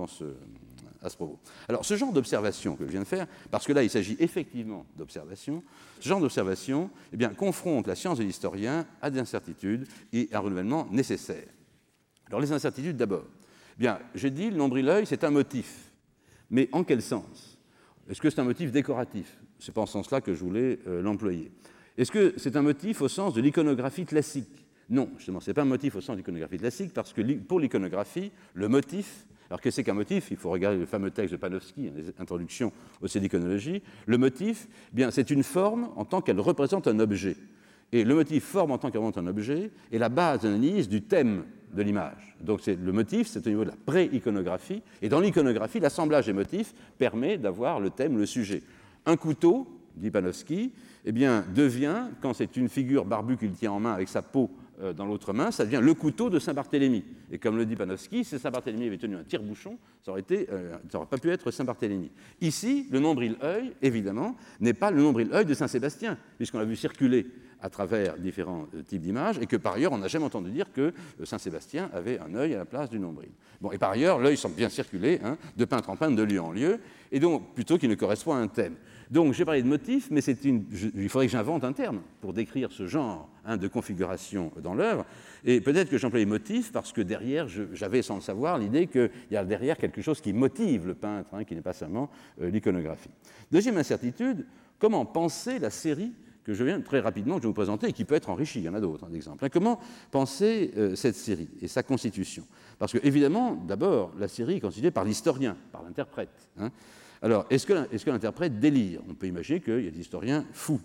à ce propos. Alors ce genre d'observation que je viens de faire, parce que là il s'agit effectivement d'observation, ce genre d'observation confronte la science de l'historien à des incertitudes et à un renouvellement nécessaire. Alors les incertitudes d'abord. J'ai dit le nombril-œil c'est un motif, mais en quel sens? Est-ce que c'est un motif décoratif? Ce n'est pas en ce sens-là que je voulais l'employer. Est-ce que c'est un motif au sens de l'iconographie classique? Non, justement, ce n'est pas un motif au sens de l'iconographie classique, parce que pour l'iconographie, le motif, alors qu'est-ce qu'un motif? Il faut regarder le fameux texte de Panofsky, les introductions aux l'iconologie. Le motif, c'est une forme en tant qu'elle représente un objet. Et le motif forme en tant qu'elle représente un objet est la base d'analyse du thème de l'image. Donc le motif, c'est au niveau de la pré-iconographie. Et dans l'iconographie, l'assemblage des motifs permet d'avoir le thème, le sujet. Un couteau, dit Panofsky, devient, quand c'est une figure barbue qu'il tient en main avec sa peau dans l'autre main, ça devient le couteau de Saint-Barthélemy. Et comme le dit Panofsky, si Saint-Barthélemy avait tenu un tire-bouchon, ça n'aurait pas pu être Saint-Barthélemy. Ici, le nombril-œil, évidemment, n'est pas le nombril-œil de Saint-Sébastien, puisqu'on l'a vu circuler à travers différents types d'images, et que par ailleurs, on n'a jamais entendu dire que Saint-Sébastien avait un œil à la place du nombril. Bon, et par ailleurs, l'œil semble bien circuler, de peintre en peintre, de lieu en lieu, et donc plutôt qu'il ne correspond à un thème. Donc j'ai parlé de motif, mais il faudrait que j'invente un terme pour décrire ce genre de configuration dans l'œuvre, et peut-être que j'emploie les motifs parce que derrière, j'avais sans le savoir l'idée qu'il y a derrière quelque chose qui motive le peintre, qui n'est pas seulement l'iconographie. Deuxième incertitude, comment penser la série que je viens très rapidement de vous présenter et qui peut être enrichie, il y en a d'autres d'exemples. Comment penser cette série et sa constitution? Parce que, évidemment, d'abord, la série est constituée par l'historien, par l'interprète. Alors, est-ce que l'interprète délire? On peut imaginer qu'il y a des historiens fous.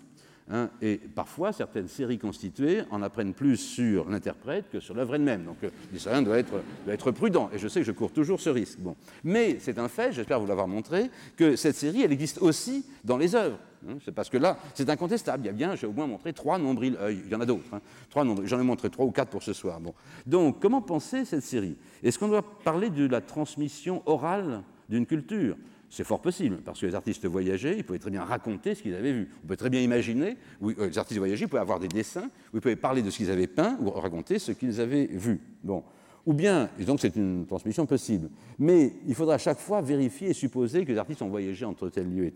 Et parfois, certaines séries constituées en apprennent plus sur l'interprète que sur l'œuvre elle-même. Donc, l'historien doit être prudent. Et je sais que je cours toujours ce risque. Bon. Mais c'est un fait, j'espère vous l'avoir montré, que cette série, elle existe aussi dans les œuvres. C'est parce que là, c'est incontestable. Il y a bien, j'ai au moins montré 3 nombrils-œil. Il y en a d'autres. 3 nombrils. J'en ai montré 3 ou 4 pour ce soir. Bon. Donc, comment penser cette série? Est-ce qu'on doit parler de la transmission orale d'une culture? C'est fort possible, parce que les artistes voyagés, ils pouvaient très bien raconter ce qu'ils avaient vu. On peut très bien imaginer, les artistes voyagés pouvaient avoir des dessins, où ils pouvaient parler de ce qu'ils avaient peint, ou raconter ce qu'ils avaient vu. Bon. Ou bien, et donc c'est une transmission possible, mais il faudra à chaque fois vérifier et supposer que les artistes ont voyagé entre tel lieu,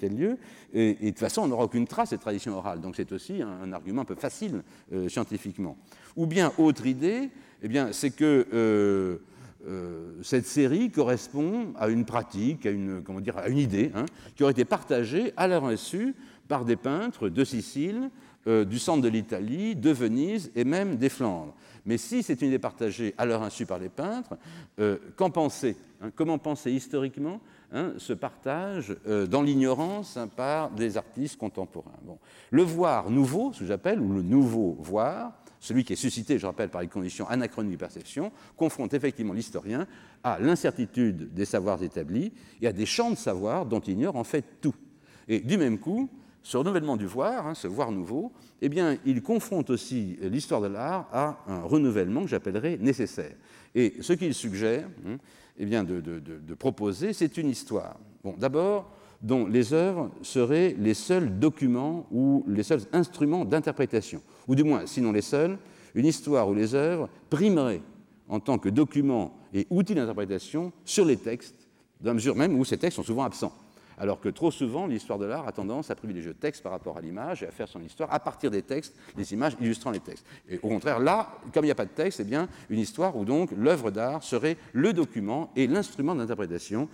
et de toute façon, on n'aura aucune trace de tradition orale. Donc c'est aussi un argument un peu facile scientifiquement. Ou bien, autre idée, c'est que cette série correspond à une pratique, à une idée, qui aurait été partagée à leur insu par des peintres de Sicile, du centre de l'Italie, de Venise et même des Flandres. Mais si c'est une idée partagée à leur insu par les peintres, qu'en penser, comment penser historiquement ce partage dans l'ignorance par des artistes contemporains. Bon. Le voir nouveau, ce que j'appelle, ou le nouveau voir, celui qui est suscité, je rappelle, par les conditions anachroniques de perception, confronte effectivement l'historien à l'incertitude des savoirs établis et à des champs de savoir dont il ignore en fait tout. Et du même coup, ce renouvellement du voir, ce voir nouveau, eh bien, il confronte aussi l'histoire de l'art à un renouvellement que j'appellerais nécessaire. Et ce qu'il suggère eh bien, de proposer, c'est une histoire. Bon, d'abord, dont les œuvres seraient les seuls documents ou les seuls instruments d'interprétation, ou du moins, sinon les seuls, une histoire où les œuvres primeraient en tant que documents et outils d'interprétation sur les textes, dans la mesure même où ces textes sont souvent absents. Alors que trop souvent, l'histoire de l'art a tendance à privilégier le texte par rapport à l'image et à faire son histoire à partir des textes, des images illustrant les textes. Et au contraire, là, comme il n'y a pas de texte, eh bien, une histoire où donc l'œuvre d'art serait le document et l'instrument d'interprétation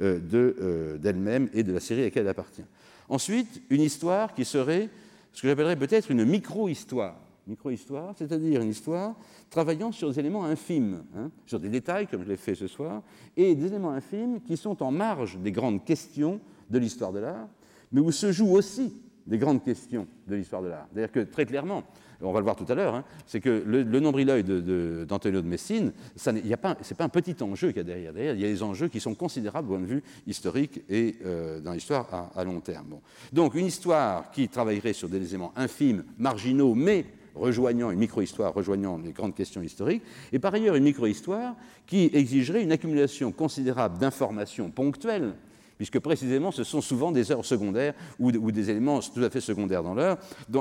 d'elle-même et de la série à laquelle elle appartient. Ensuite, une histoire qui serait ce que j'appellerais peut-être une micro-histoire. Micro-histoire, c'est-à-dire une histoire travaillant sur des éléments infimes, sur des détails, comme je l'ai fait ce soir, et des éléments infimes qui sont en marge des grandes questions de l'histoire de l'art, mais où se jouent aussi des grandes questions de l'histoire de l'art. C'est-à-dire que très clairement, on va le voir tout à l'heure, c'est que le nombril-œil d'Antonio de Messine, ce n'est pas un petit enjeu qu'il y a derrière. Derrière, il y a des enjeux qui sont considérables du point de vue historique et dans l'histoire à long terme. Bon. Donc une histoire qui travaillerait sur des éléments infimes, marginaux, mais rejoignant une micro-histoire, rejoignant les grandes questions historiques, et par ailleurs une micro-histoire qui exigerait une accumulation considérable d'informations ponctuelles, puisque précisément ce sont souvent des œuvres secondaires ou des éléments tout à fait secondaires dans l'œuvre, dont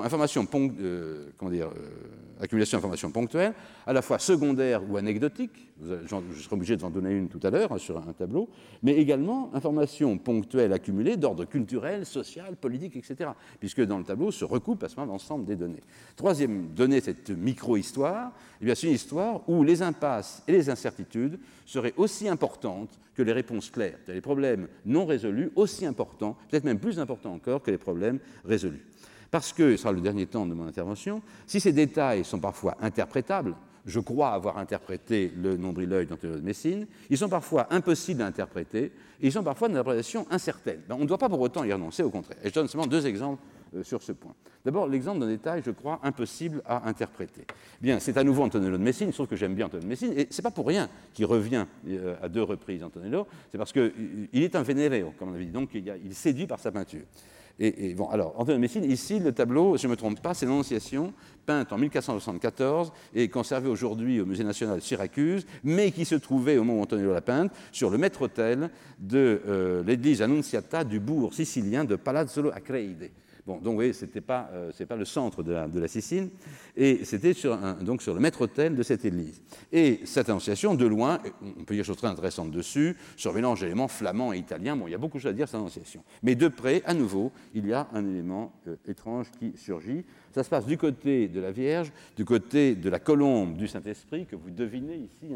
accumulation d'informations ponctuelles, à la fois secondaires ou anecdotiques, je serai obligé de vous en donner une tout à l'heure sur un tableau, mais également informations ponctuelles accumulées d'ordre culturel, social, politique, etc., puisque dans le tableau se recoupe à ce moment l'ensemble des données. Troisième donnée, cette micro-histoire, eh bien, c'est une histoire où les impasses et les incertitudes seraient aussi importantes que les réponses claires, les problèmes non résolus aussi importants, peut-être même plus importants encore que les problèmes résolus. Parce que, ce sera le dernier temps de mon intervention, si ces détails sont parfois interprétables, je crois avoir interprété le nombril-œil d'Antonio de Messine, ils sont parfois impossibles à interpréter et ils sont parfois d'une interprétation incertaine. On ne doit pas pour autant y renoncer, au contraire. Et je donne seulement deux exemples sur ce point. D'abord, l'exemple d'un détail, je crois, impossible à interpréter. Bien, c'est à nouveau Antonello de Messine, sauf que j'aime bien Antonello de Messine, et ce n'est pas pour rien qu'il revient à deux reprises, Antonello, c'est parce qu'il est un vénéréo, comme on avait dit, donc il séduit par sa peinture. Et bon, alors, Antonello de Messine, ici, le tableau, si je ne me trompe pas, c'est l'Annonciation, peinte en 1474 et conservée aujourd'hui au Musée national de Syracuse, mais qui se trouvait, au moment où Antonello la peinte, sur le maître-autel de l'église Annunziata du bourg sicilien de Palazzolo Acreide. Bon, donc vous voyez, ce n'est pas le centre de la Sicile, et c'était donc sur le maître-autel de cette église. Et cette annonciation, de loin, on peut dire des choses très intéressantes dessus, sur le mélange d'éléments flamands et italiens. Bon, il y a beaucoup de choses à dire sur cette annonciation. Mais de près, à nouveau, il y a un élément étrange qui surgit. Ça se passe du côté de la Vierge, du côté de la colombe du Saint-Esprit, que vous devinez ici.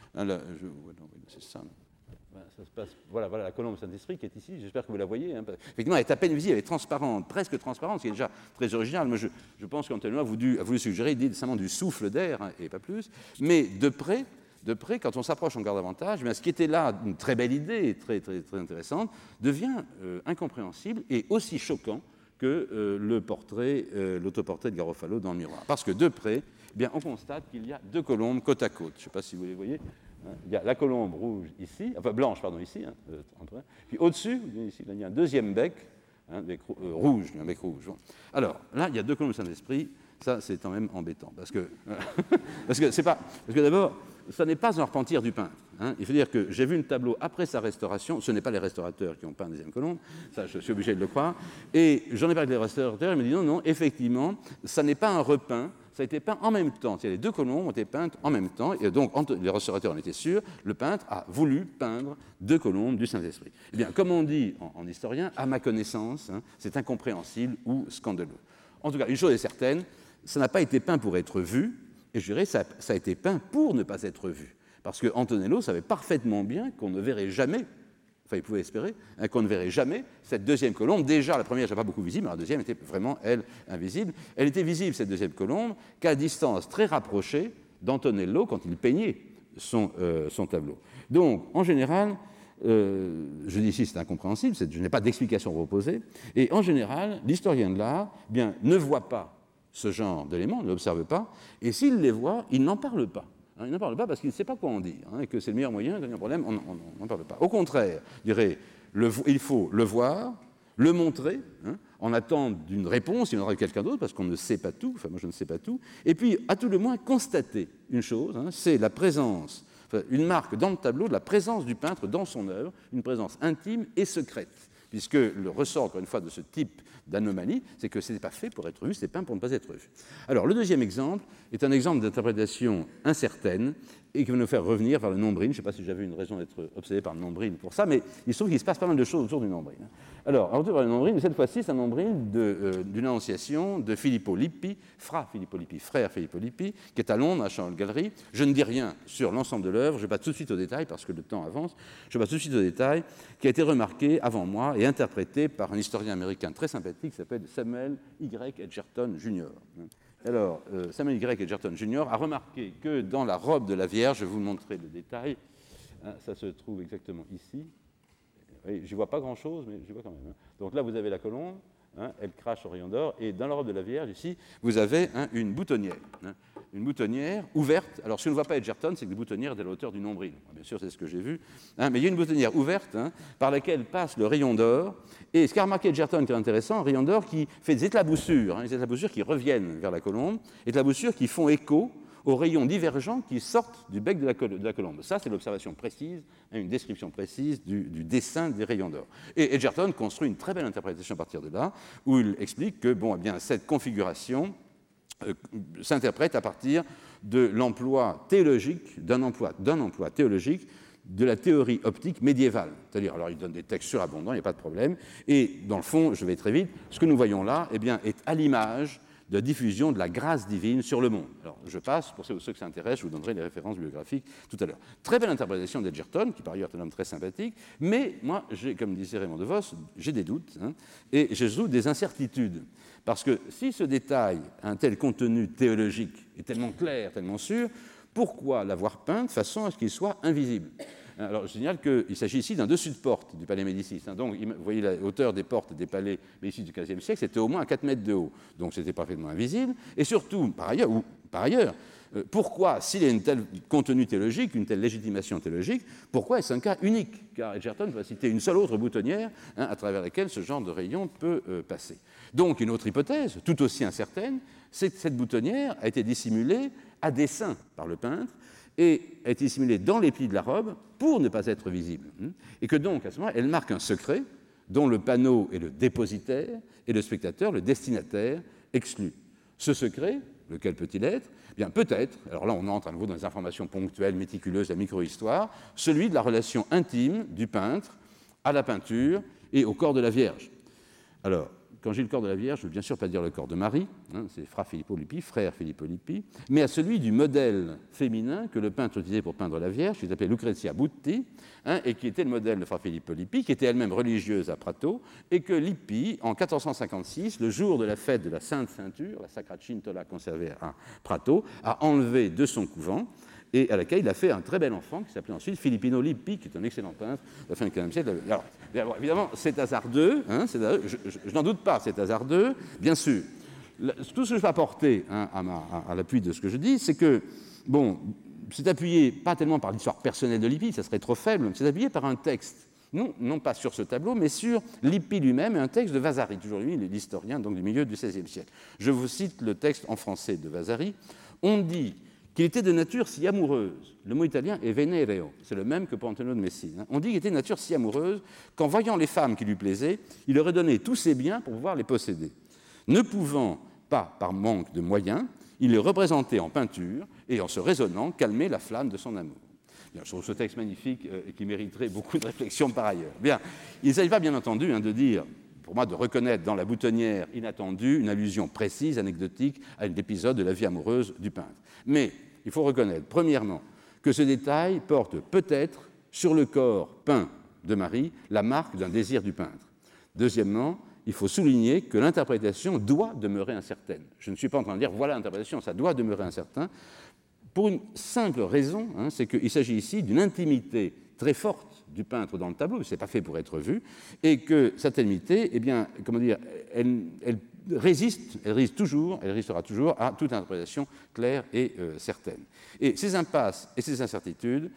C'est ça. Ça se passe, voilà la colombe Saint-Esprit qui est ici, j'espère que vous la voyez. Effectivement, elle est à peine visible, elle est transparente, presque transparente, ce qui est déjà très original. Moi, je pense qu'Antonio a voulu suggérer nécessairement du souffle d'air, et pas plus. Mais de près, quand on s'approche encore davantage, ce qui était là une très belle idée, très, très, très intéressante, devient incompréhensible et aussi choquant que l'autoportrait de Garofalo dans le miroir. Parce que de près, on constate qu'il y a deux colombes côte à côte. Je ne sais pas si vous les voyez. Il y a la colombe rouge ici, enfin blanche, pardon, ici, puis au-dessus, ici, il y a un deuxième bec, rouge, un bec rouge. Alors, là, il y a deux colombes Saint-Esprit, ça, c'est quand même embêtant, parce que d'abord, ça n'est pas un repentir du peintre. Il faut dire que j'ai vu un tableau après sa restauration, ce n'est pas les restaurateurs qui ont peint la deuxième colombe, ça, je suis obligé de le croire, et j'en ai parlé avec les restaurateurs, ils me disent non, effectivement, ça n'est pas un repeint, ça a été peint en même temps. Les deux colombes ont été peintes en même temps, et donc les restaurateurs en étaient sûrs, le peintre a voulu peindre deux colombes du Saint-Esprit. Eh bien, comme on dit en historien, à ma connaissance, c'est incompréhensible ou scandaleux. En tout cas, une chose est certaine, ça n'a pas été peint pour être vu, et je dirais ça a été peint pour ne pas être vu. Parce que Antonello savait parfaitement bien qu'on ne verrait jamais, enfin il pouvait espérer, qu'on ne verrait jamais cette deuxième colombe. Déjà, la première n'était pas beaucoup visible, mais la deuxième était vraiment, elle, invisible. Elle était visible, cette deuxième colombe, qu'à distance très rapprochée d'Antonello quand il peignait son tableau. Donc, en général, je dis ici c'est incompréhensible, je n'ai pas d'explication proposée, et en général, l'historien de l'art ne voit pas ce genre d'éléments, ne l'observe pas, et s'il les voit, il n'en parle pas. Il n'en parle pas parce qu'il ne sait pas quoi en dire, et que c'est le meilleur moyen, quand il y a un problème, on n'en parle pas. Au contraire, je dirais, il faut le voir, le montrer, en attente d'une réponse, il y en aura quelqu'un d'autre, parce qu'on ne sait pas tout, enfin moi je ne sais pas tout, et puis à tout le moins constater une chose, c'est la présence, une marque dans le tableau de la présence du peintre dans son œuvre, une présence intime et secrète, puisque le ressort, encore une fois, de ce type d'anomalie, c'est que ce n'est pas fait pour être vu, c'est peint pour ne pas être vu. Alors, le deuxième exemple est un exemple d'interprétation incertaine et qui va nous faire revenir vers le nombril. Je ne sais pas si j'avais une raison d'être obsédé par le nombril pour ça, mais il se trouve qu'il se passe pas mal de choses autour du nombril. Alors, autour du nombril, cette fois-ci, c'est un nombril d'une annonciation de Filippo Lippi, frère Filippo Lippi, qui est à Londres, à Charles Gallery. Je ne dis rien sur l'ensemble de l'œuvre, je passe tout de suite au détail, parce que le temps avance, je passe tout de suite au détail, qui a été remarqué avant moi et interprété par un historien américain très sympathique qui s'appelle Samuel Y. Edgerton Jr. Alors, Samuel Y. Edgerton Jr. a remarqué que dans la robe de la Vierge, je vais vous montrer le détail, ça se trouve exactement ici. Oui, je ne vois pas grand-chose, mais je vois quand même. Donc là, vous avez la colombe, elle crache au rayon d'or, et dans la robe de la Vierge, ici, vous avez une boutonnière. Une boutonnière ouverte. Alors, si on ne voit pas Edgerton, c'est que la boutonnière est à la hauteur du nombril. Bien sûr, c'est ce que j'ai vu. Mais il y a une boutonnière ouverte par laquelle passe le rayon d'or. Et ce qu'a remarqué Edgerton, qui est intéressant, un rayon d'or qui fait des éclaboussures, des éclaboussures qui reviennent vers la colombe, éclaboussures qui font écho aux rayons divergents qui sortent du bec de la colombe. Ça, c'est l'observation précise, une description précise du dessin des rayons d'or. Et Edgerton construit une très belle interprétation à partir de là, où il explique que cette configuration s'interprète à partir de l'emploi théologique, d'un emploi théologique de la théorie optique médiévale. C'est-à-dire, alors il donne des textes surabondants, il n'y a pas de problème, et dans le fond, je vais très vite, ce que nous voyons là est à l'image de diffusion de la grâce divine sur le monde. Alors, je passe, pour ceux qui s'intéressent, je vous donnerai les références bibliographiques tout à l'heure. Très belle interprétation d'Edgerton, qui par ailleurs est un homme très sympathique, mais moi, comme disait Raymond DeVos, j'ai des doutes, et j'ai surtout des incertitudes. Parce que si ce détail a un tel contenu théologique est tellement clair, tellement sûr, pourquoi l'avoir peint de façon à ce qu'il soit invisible ? Alors, je signale qu'il s'agit ici d'un dessus de porte du palais Médicis. Donc, vous voyez la hauteur des portes des palais Médicis du XVe siècle, c'était au moins à 4 mètres de haut. Donc, c'était parfaitement invisible. Et surtout, par ailleurs, pourquoi, s'il y a un tel contenu théologique, une telle légitimation théologique, pourquoi est-ce un cas unique ? Car Edgerton va citer une seule autre boutonnière à travers laquelle ce genre de rayon peut passer. Donc, une autre hypothèse, tout aussi incertaine, c'est que cette boutonnière a été dissimulée à dessein par le peintre, et a été dissimulée dans les plis de la robe pour ne pas être visible. Et que donc, à ce moment-là, elle marque un secret dont le panneau est le dépositaire et le spectateur, le destinataire, exclu. Ce secret, lequel peut-il être ? Eh bien, peut-être, alors là on entre à nouveau dans les informations ponctuelles, méticuleuses, la micro-histoire, celui de la relation intime du peintre à la peinture et au corps de la Vierge. Alors, quand j'ai le corps de la Vierge, je ne veux bien sûr pas dire le corps de Marie, c'est frère Filippo Lippi, mais à celui du modèle féminin que le peintre utilisait pour peindre la Vierge, qui s'appelait Lucrezia Butti, et qui était le modèle de frère Filippo Lippi, qui était elle-même religieuse à Prato, et que Lippi, en 1456, le jour de la fête de la Sainte Ceinture, la Sacra Cintola conservée à Prato, a enlevé de son couvent, et à laquelle il a fait un très bel enfant qui s'appelait ensuite Filippino Lippi, qui est un excellent peintre de la fin du XVe siècle. Alors, évidemment, c'est hasardeux, je n'en doute pas, c'est hasardeux, bien sûr. Tout ce que je peux apporter à l'appui de ce que je dis, c'est que, c'est appuyé pas tellement par l'histoire personnelle de Lippi, ça serait trop faible, mais c'est appuyé par un texte, non pas sur ce tableau, mais sur Lippi lui-même, et un texte de Vasari, toujours lui, l'historien donc, du milieu du XVIe siècle. Je vous cite le texte en français de Vasari. On dit qu'il était de nature si amoureuse. Le mot italien est venereo, c'est le même que pour Antonio de Messine. On dit qu'il était de nature si amoureuse qu'en voyant les femmes qui lui plaisaient, il aurait donné tous ses biens pour pouvoir les posséder. Ne pouvant pas, par manque de moyens, il les représentait en peinture et en se raisonnant, calmer la flamme de son amour. Bien, je trouve ce texte magnifique et qui mériterait beaucoup de réflexion par ailleurs. Bien, il ne s'agit pas bien entendu de dire, pour moi, de reconnaître dans la boutonnière inattendue une allusion précise, anecdotique, à un épisode de la vie amoureuse du peintre. Mais il faut reconnaître, premièrement, que ce détail porte peut-être sur le corps peint de Marie la marque d'un désir du peintre. Deuxièmement, il faut souligner que l'interprétation doit demeurer incertaine. Je ne suis pas en train de dire voilà l'interprétation, ça doit demeurer incertain, pour une simple raison, c'est qu'il s'agit ici d'une intimité très forte du peintre dans le tableau, ce n'est pas fait pour être vu, et que cette intimité, eh bien, comment dire, elle résistera toujours à toute interprétation claire et certaine. Et ces impasses et ces incertitudes,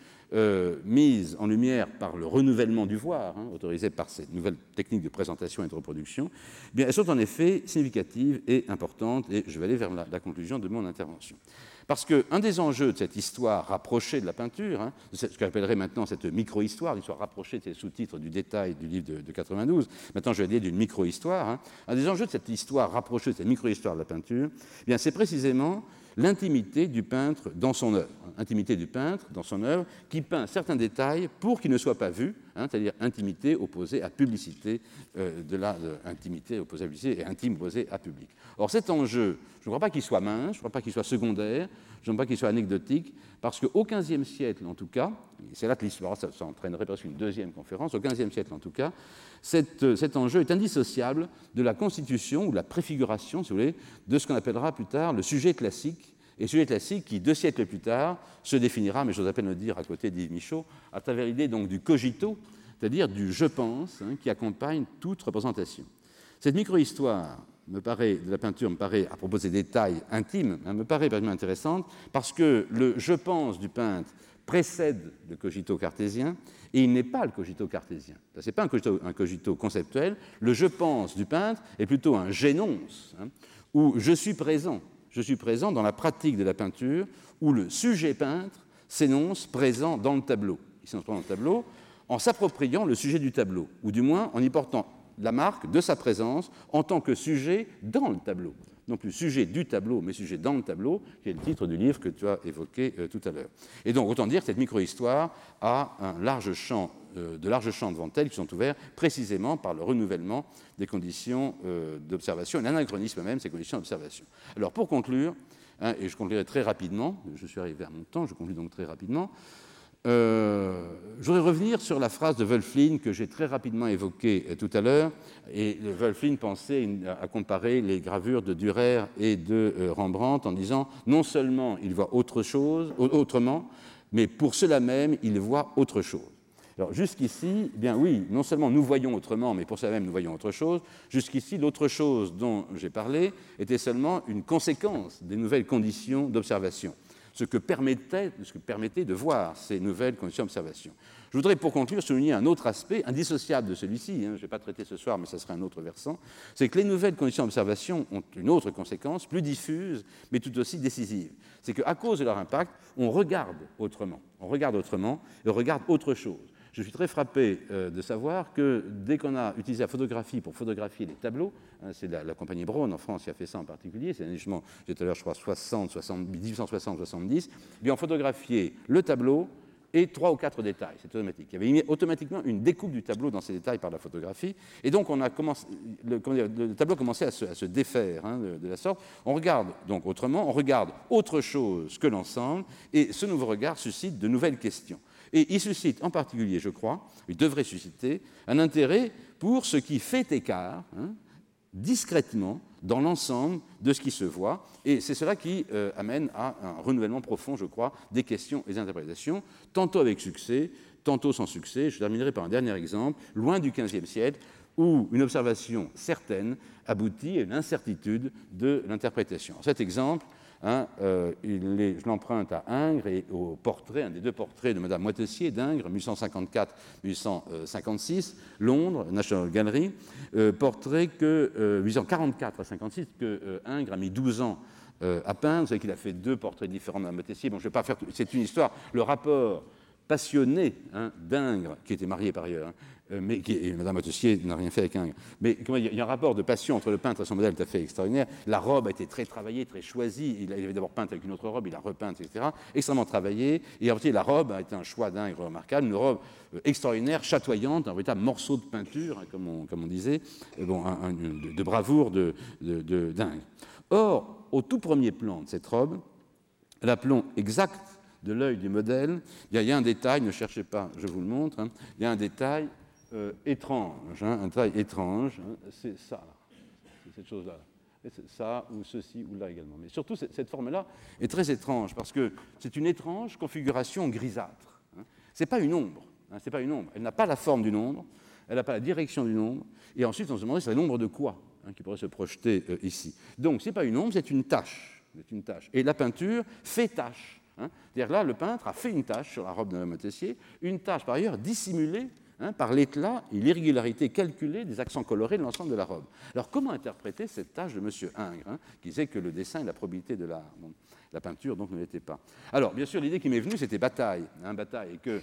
mises en lumière par le renouvellement du voir, autorisé par ces nouvelles techniques de présentation et de reproduction, eh bien, elles sont en effet significatives et importantes, et je vais aller vers la conclusion de mon intervention. Parce qu'un des enjeux de cette histoire rapprochée de la peinture, ce que j'appellerais maintenant cette micro-histoire, l'histoire rapprochée de ces sous-titres du détail du livre de 92, maintenant je vais dire d'une micro-histoire, un des enjeux de cette histoire rapprochée, de cette micro-histoire de la peinture, eh bien, c'est précisément l'intimité du peintre dans son œuvre. Intimité du peintre dans son œuvre qui peint certains détails pour qu'ils ne soient pas vus, c'est-à-dire intimité opposée à publicité, intimité opposée à publicité et intime opposée à public. Or cet enjeu, je ne crois pas qu'il soit mince, je ne crois pas qu'il soit secondaire, je ne crois pas qu'il soit anecdotique, parce qu'au XVe siècle en tout cas, et c'est là que l'histoire, ça entraînerait presque une deuxième conférence, au XVe siècle en tout cas, cet enjeu est indissociable de la constitution ou de la préfiguration, si vous voulez, de ce qu'on appellera plus tard le sujet classique, et sujet classique qui, 2 siècles plus tard, se définira, mais j'ose à peine le dire à côté d'Yves Michaud, à travers l'idée donc du cogito, c'est-à-dire du « je pense » qui accompagne toute représentation. Cette micro-histoire de la peinture me paraît, à propos des détails intimes, me paraît particulièrement intéressante parce que le « je pense » du peintre précède le cogito cartésien et il n'est pas le cogito cartésien. Ce n'est pas un cogito conceptuel. Le « je pense » du peintre est plutôt un « j'énonce » où je suis présent dans la pratique de la peinture où le sujet peintre s'énonce présent dans le tableau. Il s'énonce présent dans le tableau en s'appropriant le sujet du tableau, ou du moins en y portant la marque de sa présence en tant que sujet dans le tableau. Non plus sujet du tableau, mais sujet dans le tableau, qui est le titre du livre que tu as évoqué tout à l'heure. Et donc, autant dire que cette micro-histoire a de larges champs devant elle qui sont ouverts précisément par le renouvellement des conditions d'observation et l'anachronisme même de ces conditions d'observation. Alors, pour conclure, et je conclurai très rapidement, je suis arrivé à mon temps, je conclue donc très rapidement, je voudrais revenir sur la phrase de Wölfflin que j'ai très rapidement évoquée tout à l'heure. Et Wölfflin pensait à comparer les gravures de Dürer et de Rembrandt en disant non seulement il voit autrement, mais pour cela même, il voit autre chose. Alors jusqu'ici, eh bien oui, non seulement nous voyons autrement, mais pour cela même nous voyons autre chose. Jusqu'ici, l'autre chose dont j'ai parlé était seulement une conséquence des nouvelles conditions d'observation. Ce que permettait de voir ces nouvelles conditions d'observation. Je voudrais, pour conclure, souligner un autre aspect, indissociable de celui-ci, je ne vais pas traiter ce soir, mais ça serait un autre versant, c'est que les nouvelles conditions d'observation ont une autre conséquence, plus diffuse, mais tout aussi décisive. C'est qu'à cause de leur impact, on regarde autrement et on regarde autre chose. Je suis très frappé de savoir que dès qu'on a utilisé la photographie pour photographier les tableaux, c'est la compagnie Braun en France qui a fait ça en particulier, c'est initialement, j'ai tout à l'heure, je crois, 1860-70, bien on photographiait le tableau et 3 ou 4 détails, c'est automatique. Il y avait automatiquement une découpe du tableau dans ces détails par la photographie, et donc on a commencé, le tableau commençait à se défaire de la sorte. On regarde donc autrement, on regarde autre chose que l'ensemble, et ce nouveau regard suscite de nouvelles questions. Et il suscite en particulier, je crois, il devrait susciter un intérêt pour ce qui fait écart, discrètement, dans l'ensemble de ce qui se voit. Et c'est cela qui amène à un renouvellement profond, je crois, des questions et des interprétations, tantôt avec succès, tantôt sans succès. Je terminerai par un dernier exemple, loin du XVe siècle, où une observation certaine aboutit à une incertitude de l'interprétation. Cet exemple, je l'emprunte à Ingres et au portrait, un des 2 portraits de Madame Moitessier d'Ingres, 1854-1856, Londres, National Gallery, portrait que 1844 à 56, que Ingres a mis 12 ans à peindre. Vous savez qu'il a fait 2 portraits différents de Madame Moitessier. Bon, je vais pas faire. C'est une histoire. Le rapport passionné d'Ingres, qui était marié par ailleurs, mais Madame Moitessier n'a rien fait avec Ingres. Mais il y a un rapport de passion entre le peintre et son modèle tout à fait extraordinaire. La robe a été très travaillée, très choisie. Il avait d'abord peint avec une autre robe, il a repeint, etc. Extrêmement travaillée. Et en fait, la robe a été un choix d'Ingres remarquable, une robe extraordinaire, chatoyante, un véritable morceau de peinture, comme on disait, de bravoure d'Ingres. Or, au tout premier plan de cette robe, l'aplomb exact de l'œil du modèle, il y a un détail, ne cherchez pas, je vous le montre, hein, il y a un détail étrange, hein, un détail étrange, hein, c'est ça, c'est cette chose-là. Ça, ou ceci, ou là également. Mais surtout, cette forme-là est très étrange, parce que c'est une étrange configuration grisâtre. Hein. Ce n'est pas une ombre. Hein, c'est pas une ombre. Elle n'a pas la forme d'une ombre, elle n'a pas la direction d'une ombre, et ensuite, on se demandait c'est l'ombre de quoi hein, qui pourrait se projeter ici. Donc, ce n'est pas une ombre, c'est une tache. C'est une tache. Et la peinture fait tache. Hein. C'est-à-dire là, le peintre a fait une tache sur la robe de Madame Tessier, une tache par ailleurs dissimulée hein, par l'éclat et l'irrégularité calculée des accents colorés de l'ensemble de la robe. Alors, comment interpréter cette tâche de M. Ingres, hein, qui disait que le dessin est la probité de l'art bon, la peinture, donc, ne l'était pas. Alors, bien sûr, l'idée qui m'est venue, c'était Bataille. Hein, Bataille, et que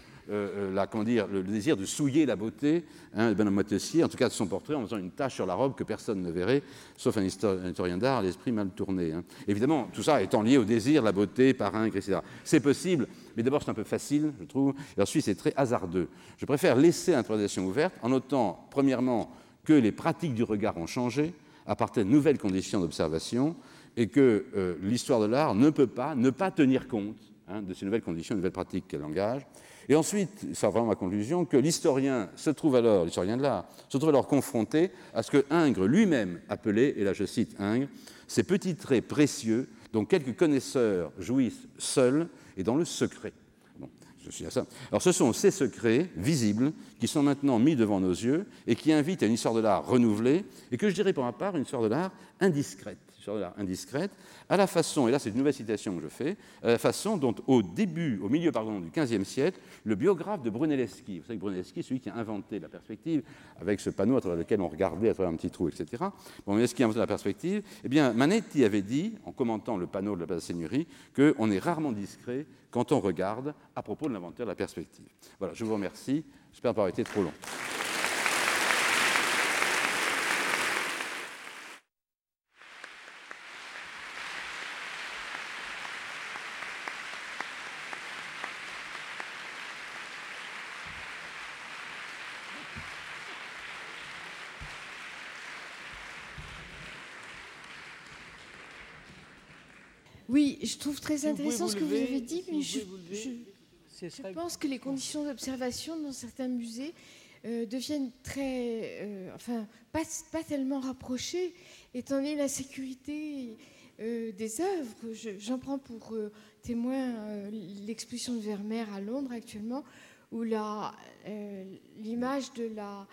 le désir de souiller la beauté hein, de Mme Tessier, en tout cas de son portrait, en faisant une tache sur la robe que personne ne verrait, sauf un historien d'art à l'esprit mal tourné. Hein. Évidemment, tout ça étant lié au désir, la beauté, par Ingres, etc. C'est possible, mais d'abord, c'est un peu facile, je trouve, et ensuite, c'est très hasardeux. Je préfère laisser l'interprétation ouverte en notant, premièrement, que les pratiques du regard ont changé à partir de nouvelles conditions d'observation, et que l'histoire de l'art ne peut pas ne pas tenir compte hein, de ces nouvelles conditions, de nouvelles pratiques qu'elle engage. Et ensuite, ça sera vraiment ma conclusion, que l'historien de l'art, se trouve alors confronté à ce que Ingres lui-même appelait, et là je cite Ingres, ces petits traits précieux dont quelques connaisseurs jouissent seuls et dans le secret. Bon, je suis à ça. Alors ce sont ces secrets visibles qui sont maintenant mis devant nos yeux et qui invitent à une histoire de l'art renouvelée et que je dirais pour ma part une histoire de l'art indiscrète. À la façon, et là c'est une nouvelle citation que je fais, à la façon dont au milieu du XVe siècle, le biographe de Brunelleschi, vous savez que Brunelleschi est celui qui a inventé la perspective, avec ce panneau à travers lequel on regardait à travers un petit trou, etc. Brunelleschi a inventé la perspective, eh bien Manetti avait dit, en commentant le panneau de la place de la Seigneurie, qu'on est rarement discret quand on regarde à propos de l'inventeur de la perspective. Voilà, je vous remercie, j'espère ne pas avoir été trop long.
Oui, je trouve très intéressant ce que vous avez dit, mais je pense que les conditions d'observation dans certains musées deviennent pas tellement rapprochées, étant donné la sécurité des œuvres. J'en prends pour témoin l'exposition de Vermeer à Londres actuellement, où l'image de la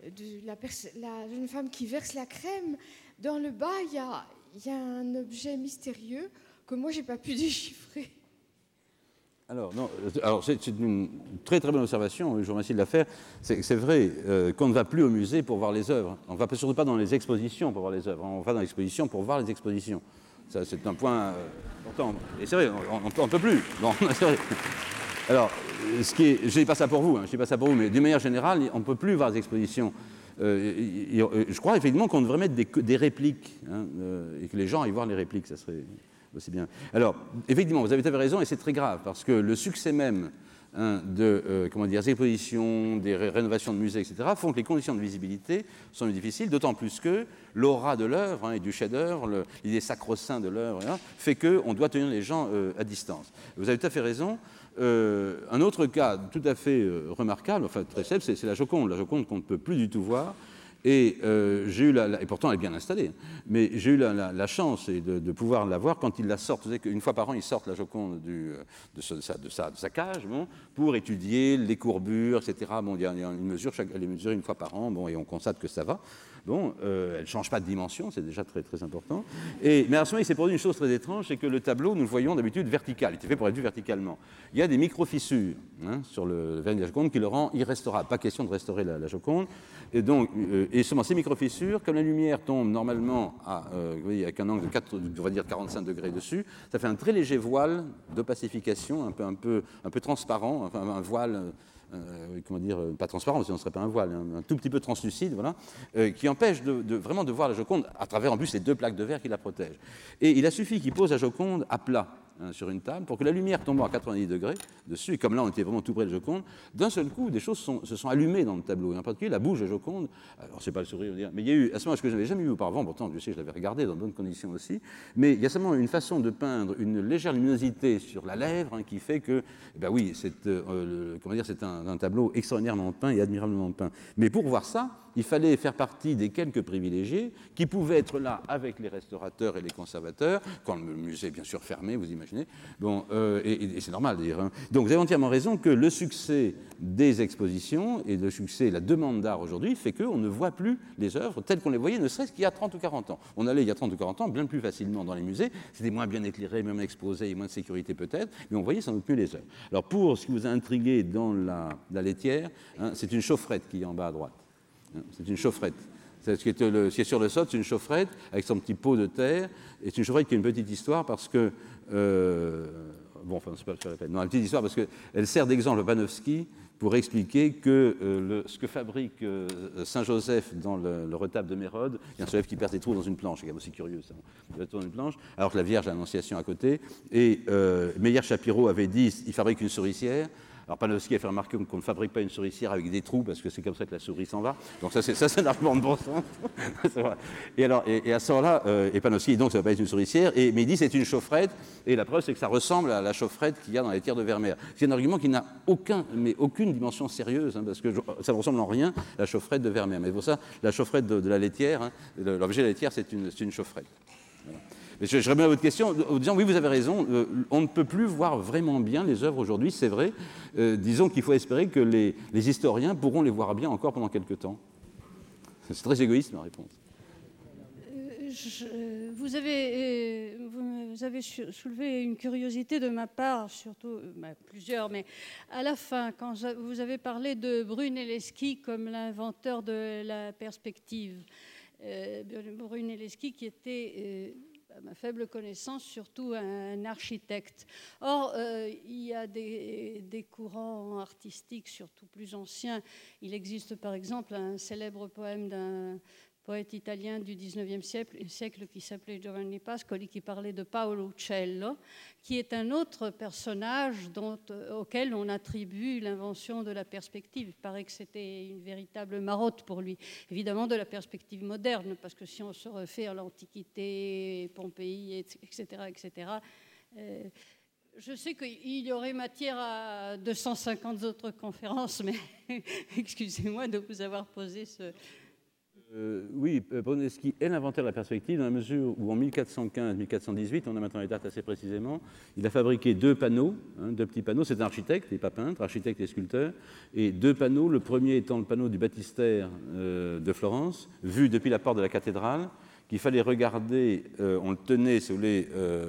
jeune femme qui verse la crème, dans le bas, il y a un objet mystérieux que moi, je n'ai pas pu déchiffrer.
Alors c'est une très très bonne observation, je vous remercie de la faire. C'est vrai qu'on ne va plus au musée pour voir les œuvres. On ne va surtout pas dans les expositions pour voir les œuvres. On va dans l'exposition pour voir les expositions. Ça, c'est un point important. Et c'est vrai, on ne peut plus. Bon, c'est vrai. Alors, je ne dis pas ça pour vous, mais d'une manière générale, on ne peut plus voir les expositions. Je crois effectivement qu'on devrait mettre des répliques hein, et que les gens aillent voir les répliques, ça serait aussi bien. Alors, effectivement, vous avez raison et c'est très grave parce que le succès même hein, des expositions, des rénovations de musées, etc., font que les conditions de visibilité sont difficiles, d'autant plus que l'aura de l'œuvre hein, et du chef-d'œuvre, l'idée sacro-saint de l'œuvre, hein, fait qu'on doit tenir les gens à distance. Vous avez tout à fait raison. Un autre cas tout à fait remarquable, enfin très célèbre, c'est la Joconde qu'on ne peut plus du tout voir. Et j'ai eu et pourtant elle est bien installée, mais j'ai eu la chance de pouvoir la voir quand ils la sortent. Vous savez qu'une fois par an, ils sortent la Joconde de sa cage bon, pour étudier les courbures, etc. Bon, il y a une mesure, elle est mesurée une fois par an, bon, et on constate que ça va. Bon, elle ne change pas de dimension, c'est déjà très, très important. Mais à ce moment, il s'est produit une chose très étrange, c'est que le tableau, nous le voyons d'habitude vertical. Il était fait pour être vu verticalement. Il y a des micro-fissures hein, sur le vernis de la Joconde qui le rend irrestaurable. Pas question de restaurer la Joconde. Et donc, seulement ces micro-fissures, comme la lumière tombe normalement avec un angle de 45 degrés dessus, ça fait un très léger voile d'opacification, un peu transparent, enfin un voile... pas transparent, sinon ce ne serait pas un voile, un tout petit peu translucide, voilà, qui empêche vraiment de voir la Joconde à travers en plus les deux plaques de verre qui la protègent. Et il a suffi qu'il pose la Joconde à plat, sur une table, pour que la lumière tombant à 90 degrés dessus, et comme là on était vraiment tout près de Joconde, d'un seul coup, des choses se sont allumées dans le tableau. Et en particulier, la bouche de Joconde, alors c'est pas le sourire, mais il y a eu, à ce moment, ce que je n'avais jamais vu auparavant, pourtant, je sais, je l'avais regardé dans de bonnes conditions aussi, mais il y a seulement une façon de peindre une légère luminosité sur la lèvre qui fait que, ben oui, c'est un tableau extraordinairement peint et admirablement peint. Mais pour voir ça, il fallait faire partie des quelques privilégiés qui pouvaient être là avec les restaurateurs et les conservateurs, quand le musée, bien sûr, fermé, vous imaginez. Bon, et c'est normal, d'ailleurs. Hein. Donc, vous avez entièrement raison que le succès des expositions et le succès, la demande d'art aujourd'hui fait qu'on ne voit plus les œuvres telles qu'on les voyait, ne serait-ce qu'il y a 30 ou 40 ans. On allait, il y a 30 ou 40 ans, bien plus facilement dans les musées. C'était moins bien éclairé, moins exposé, moins de sécurité peut-être, mais on voyait sans doute plus les œuvres. Alors, pour ce qui vous a intrigué dans la laitière, hein, c'est une chaufferette qui est en bas à droite. C'est une chaufferette. Ce qui est sur le sol, c'est une chaufferette avec son petit pot de terre. Et c'est une chaufferette qui a une petite histoire parce que... bon, enfin, c'est pas le faire. Non, une petite histoire parce qu'elle sert d'exemple à Panofsky pour expliquer que ce que fabrique Saint-Joseph dans le retable de Mérode, il y a un Joseph qui perce des trous dans une planche, c'est quand même aussi curieux ça, dans une planche, alors que la Vierge a l'Annonciation à côté. Et Meyer-Shapiro avait dit il fabrique une souricière. Alors Panofsky a fait remarquer qu'on ne fabrique pas une souricière avec des trous parce que c'est comme ça que la souris s'en va. Donc ça c'est un argument de bon sens. C'est vrai. Et alors et à ce moment-là, et Panofsky donc ça ne va pas être une souricière. Mais il dit c'est une chaufferette. Et la preuve c'est que ça ressemble à la chaufferette qu'il y a dans les tiers de Vermeer. C'est un argument qui n'a aucune dimension sérieuse hein, parce que ça ne ressemble en rien à la chaufferette de Vermeer. Mais pour ça, la chaufferette de la laitière, hein, l'objet de la laitière c'est une chaufferette. Voilà. Mais je réponds à votre question en disant oui, vous avez raison, on ne peut plus voir vraiment bien les œuvres aujourd'hui, c'est vrai. Disons qu'il faut espérer que les historiens pourront les voir bien encore pendant quelques temps. C'est très égoïste ma réponse.
Vous avez soulevé une curiosité de ma part, surtout plusieurs, mais à la fin, quand vous avez parlé de Brunelleschi comme l'inventeur de la perspective. Brunelleschi qui était... à ma faible connaissance, surtout un architecte. Or, il y a des courants artistiques, surtout plus anciens. Il existe par exemple un célèbre poème d'un poète italien du XIXe siècle qui s'appelait Giovanni Pascoli, qui parlait de Paolo Uccello, qui est un autre personnage auquel on attribue l'invention de la perspective. Il paraît que c'était une véritable marotte pour lui. Évidemment de la perspective moderne, parce que si on se refait à l'Antiquité, Pompéi, etc., je sais qu'il y aurait matière à 250 autres conférences, mais excusez-moi de vous avoir posé ce...
Oui, Brunelleschi est l'inventeur de la perspective dans la mesure où en 1415-1418, on a maintenant les dates assez précisément, il a fabriqué deux panneaux, deux petits panneaux, c'est un architecte et pas peintre, architecte et sculpteur, et deux panneaux, le premier étant le panneau du baptistère de Florence, vu depuis la porte de la cathédrale, qu'il fallait regarder, on le tenait, si vous voulez,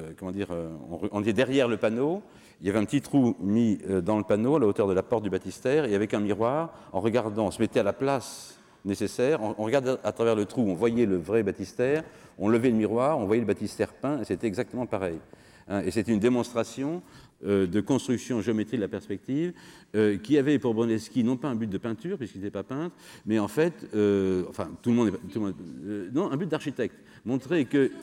on était derrière le panneau, il y avait un petit trou mis dans le panneau à la hauteur de la porte du baptistère, et avec un miroir, en regardant, on se mettait à la place nécessaire, on regardait à travers le trou, on voyait le vrai baptistère, on levait le miroir, on voyait le baptistère peint, et c'était exactement pareil. Et c'était une démonstration de construction géométrie de la perspective qui avait pour Brunelleschi non pas un but de peinture, puisqu'il n'était pas peintre, mais en fait, non, un but d'architecte. Montrer que...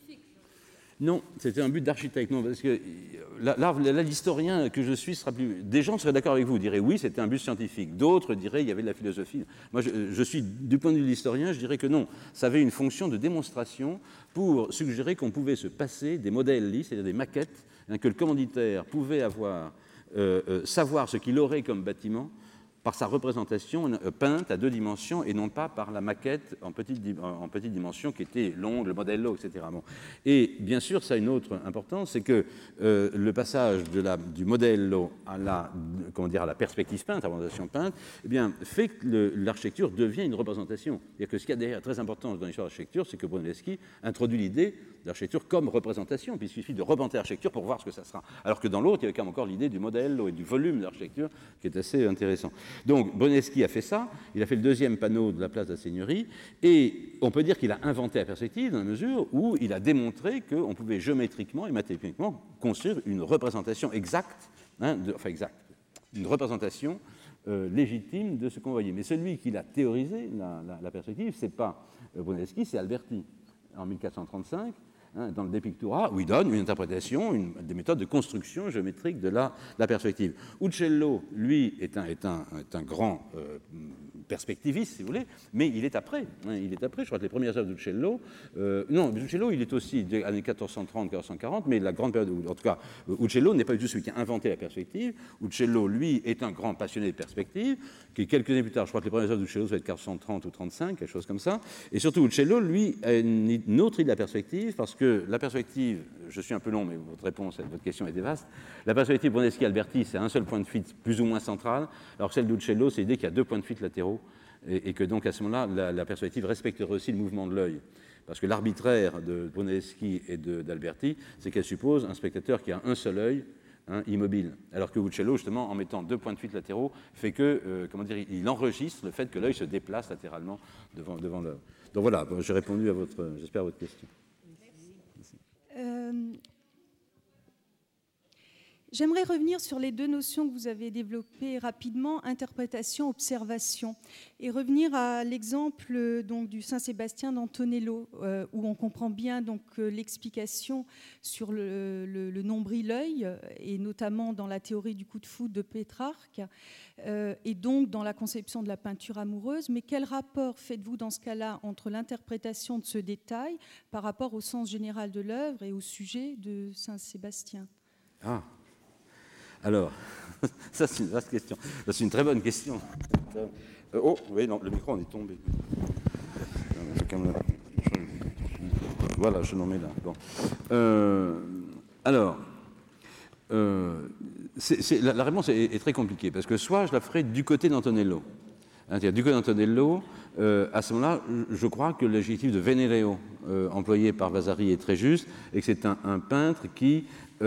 Non, c'était un but d'architecte. Non, parce que là, l'historien que je suis sera plus. Des gens seraient d'accord avec vous, diraient oui, c'était un but scientifique. D'autres diraient il y avait de la philosophie. Moi, je suis du point de vue de l'historien, je dirais que non. Ça avait une fonction de démonstration pour suggérer qu'on pouvait se passer des modèles lisses, c'est-à-dire des maquettes, que le commanditaire pouvait avoir, savoir ce qu'il aurait comme bâtiment par sa représentation peinte à deux dimensions et non pas par la maquette en petite dimension qui était longue, le modello, etc. Bon. Et bien sûr, ça a une autre importance, c'est que le passage du modello à la perspective peinte, à la représentation peinte, eh bien, fait que l'architecture devient une représentation. C'est-à-dire que ce qu'il y a derrière très important dans l'histoire de l'architecture, c'est que Brunelleschi introduit l'idée d'architecture comme représentation, puisqu'il suffit de repenser l'architecture pour voir ce que ça sera. Alors que dans l'autre, il y avait quand même encore l'idée du modello et du volume de l'architecture qui est assez intéressant. Donc Brunelleschi a fait ça, il a fait le deuxième panneau de la place de la Seigneurie, et on peut dire qu'il a inventé la perspective dans la mesure où il a démontré qu'on pouvait géométriquement et mathématiquement construire une représentation exacte, une représentation légitime de ce qu'on voyait. Mais celui qui l'a théorisé, la perspective, c'est pas Brunelleschi, c'est Alberti, en 1435, dans le De Pictura, où il donne une interprétation, des méthodes de construction géométrique de la perspective. Uccello, lui, est un grand perspectiviste, si vous voulez, mais il est après. Il est après. Je crois que les premières œuvres d'Uccello, non, Uccello, il est aussi des années 1430-1440, mais la grande période, en tout cas, Uccello n'est pas du tout celui qui a inventé la perspective. Uccello, lui, est un grand passionné de perspective, qui quelques années plus tard, je crois que les premières œuvres d'Uccello, ça va être 1430 ou 35, quelque chose comme ça. Et surtout, Uccello, lui, a une autre idée de la perspective, parce que la perspective, je suis un peu long, mais votre question était vaste. La perspective Brunelleschi-Alberti, c'est un seul point de fuite plus ou moins central, alors que celle d'Uccello, c'est l'idée qu'il y a deux points de fuite latéraux, et que donc à ce moment-là, la perspective respecterait aussi le mouvement de l'œil. Parce que l'arbitraire de Brunelleschi et d'Alberti, c'est qu'elle suppose un spectateur qui a un seul œil, immobile. Alors que Uccello, justement, en mettant deux points de fuite latéraux, fait que, il enregistre le fait que l'œil se déplace latéralement devant l'œuvre. Donc voilà, j'ai répondu à j'espère, à votre question.
J'aimerais revenir sur les deux notions que vous avez développées rapidement, interprétation, observation, et revenir à l'exemple donc du Saint-Sébastien d'Antonello, où on comprend bien donc l'explication sur le nombril-œil, et notamment dans la théorie du coup de foudre de Pétrarque, et donc dans la conception de la peinture amoureuse. Mais quel rapport faites-vous dans ce cas-là entre l'interprétation de ce détail par rapport au sens général de l'œuvre et au sujet de Saint-Sébastien ?
Alors, ça c'est une vaste question. Ça c'est une très bonne question. Oh, oui, non, le micro en est tombé. Voilà, je l'en mets là. Bon. Alors, la réponse est très compliquée, parce que soit je la ferai du côté d'Antonello. Du côté d'Antonello, à ce moment-là, je crois que l'adjectif de Venereo employé par Vasari est très juste, et que c'est un peintre qui,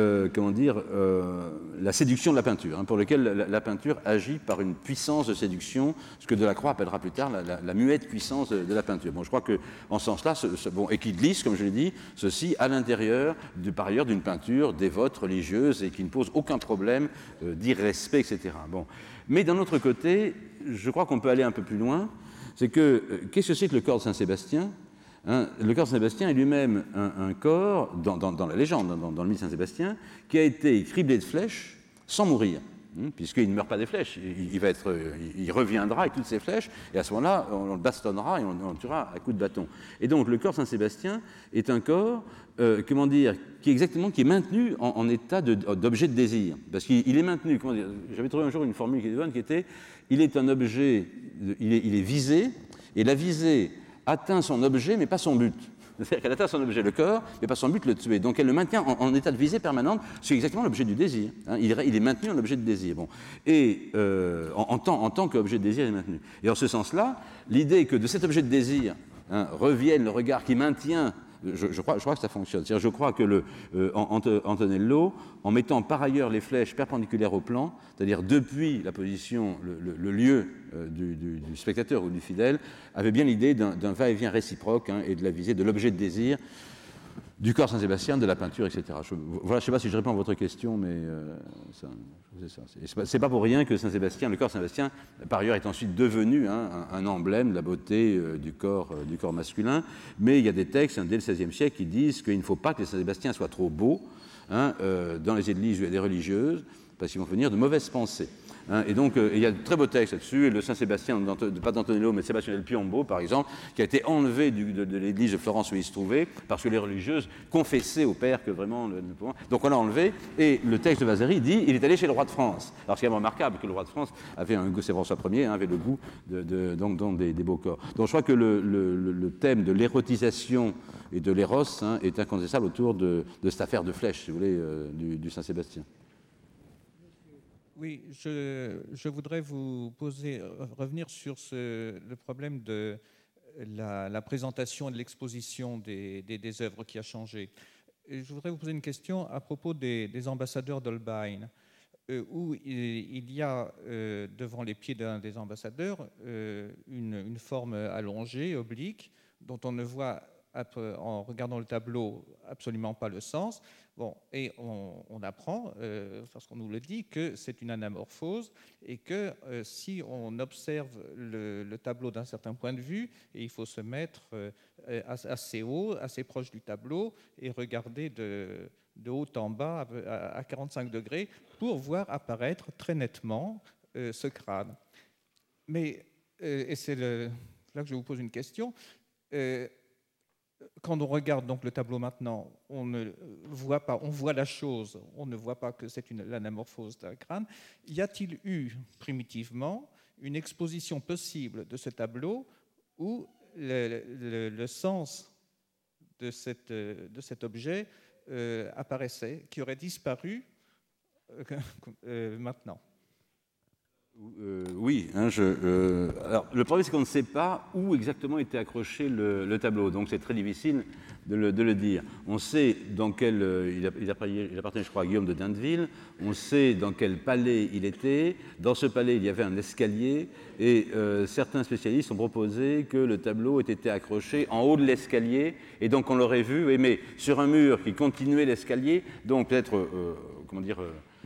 la séduction de la peinture, pour lequel la peinture agit par une puissance de séduction, ce que Delacroix appellera plus tard la muette puissance de la peinture. Bon, je crois qu'en ce sens-là, et qui glisse, comme je l'ai dit, ceci à l'intérieur, par ailleurs, d'une peinture dévote, religieuse, et qui ne pose aucun problème d'irrespect, etc. Bon. Mais d'un autre côté, je crois qu'on peut aller un peu plus loin, c'est qu'est-ce que c'est que le corps de Saint-Sébastien ? Le corps de Saint-Sébastien est lui-même un corps, dans la légende, dans le mythe de Saint-Sébastien, qui a été criblé de flèches sans mourir, puisqu'il ne meurt pas des flèches. Il reviendra avec toutes ses flèches, et à ce moment-là, on le bastonnera et on le tuera à coups de bâton. Et donc, le corps de Saint-Sébastien est un corps, qui est maintenu en état d'objet de désir. Parce qu'il est maintenu, j'avais trouvé un jour une formule qui était bonne, qui était, il est un objet, il est visé, et la visée atteint son objet, mais pas son but. C'est-à-dire qu'elle atteint son objet, le corps, mais pas son but, le tuer. Donc elle le maintient en état de visée permanente, c'est exactement l'objet du désir. Il est maintenu en objet de désir. Bon. Et en tant qu'objet de désir, il est maintenu. Et en ce sens-là, l'idée que de cet objet de désir revienne le regard qui maintient, je crois que ça fonctionne. C'est-à-dire, je crois que Antonello, en mettant par ailleurs les flèches perpendiculaires au plan, c'est-à-dire depuis la position, le lieu du spectateur ou du fidèle, avait bien l'idée d'un va-et-vient réciproque, et de la visée de l'objet de désir du corps Saint-Sébastien, de la peinture, etc. Je ne sais pas si je réponds à votre question, mais c'est pas pour rien que Saint-Sébastien, le corps Saint-Sébastien, par ailleurs, est ensuite devenu un emblème de la beauté du corps masculin. Mais il y a des textes dès le XVIe siècle qui disent qu'il ne faut pas que les Saint-Sébastien soient trop beaux dans les églises où il y a des religieuses, parce qu'ils vont venir de mauvaises pensées. Et donc, il y a de très beaux textes là-dessus, et le Saint-Sébastien, pas d'Antonello, mais Sébastien del Piombo, par exemple, qui a été enlevé de l'église de Florence où il se trouvait, parce que les religieuses confessaient au père que vraiment... Donc on l'a enlevé, et le texte de Vasari dit il est allé chez le roi de France. Alors c'est quand même remarquable que le roi de France avait un goût, c'est François Ier, avait le goût des beaux corps. Donc je crois que le thème de l'érotisation et de l'éros est incontestable autour de cette affaire de flèche, si vous voulez, du Saint-Sébastien.
Oui, je voudrais revenir sur le problème de la présentation et de l'exposition des œuvres qui a changé. Et je voudrais vous poser une question à propos des ambassadeurs d'Holbein, où il y a devant les pieds d'un des ambassadeurs une forme allongée, oblique, dont on ne voit en regardant le tableau, absolument pas le sens. Bon, et on apprend, parce qu'on nous le dit, que c'est une anamorphose et que si on observe le tableau d'un certain point de vue, et il faut se mettre assez haut, assez proche du tableau et regarder de haut en bas à 45 degrés pour voir apparaître très nettement ce crâne. Mais, et c'est là que je vous pose une question, quand on regarde donc le tableau maintenant, on ne voit pas, on voit la chose, on ne voit pas que c'est l'anamorphose d'un crâne. Y a-t-il eu primitivement une exposition possible de ce tableau où le sens de cet objet apparaissait, qui aurait disparu maintenant?
Oui. Alors, le problème, c'est qu'on ne sait pas où exactement était accroché le tableau, donc c'est très difficile de le dire. On sait dans quel... il appartenait, je crois, à Guillaume de Dindeville. On sait dans quel palais il était. Dans ce palais, il y avait un escalier, et certains spécialistes ont proposé que le tableau ait été accroché en haut de l'escalier, et donc on l'aurait vu, mais sur un mur qui continuait l'escalier, donc peut-être, comment dire...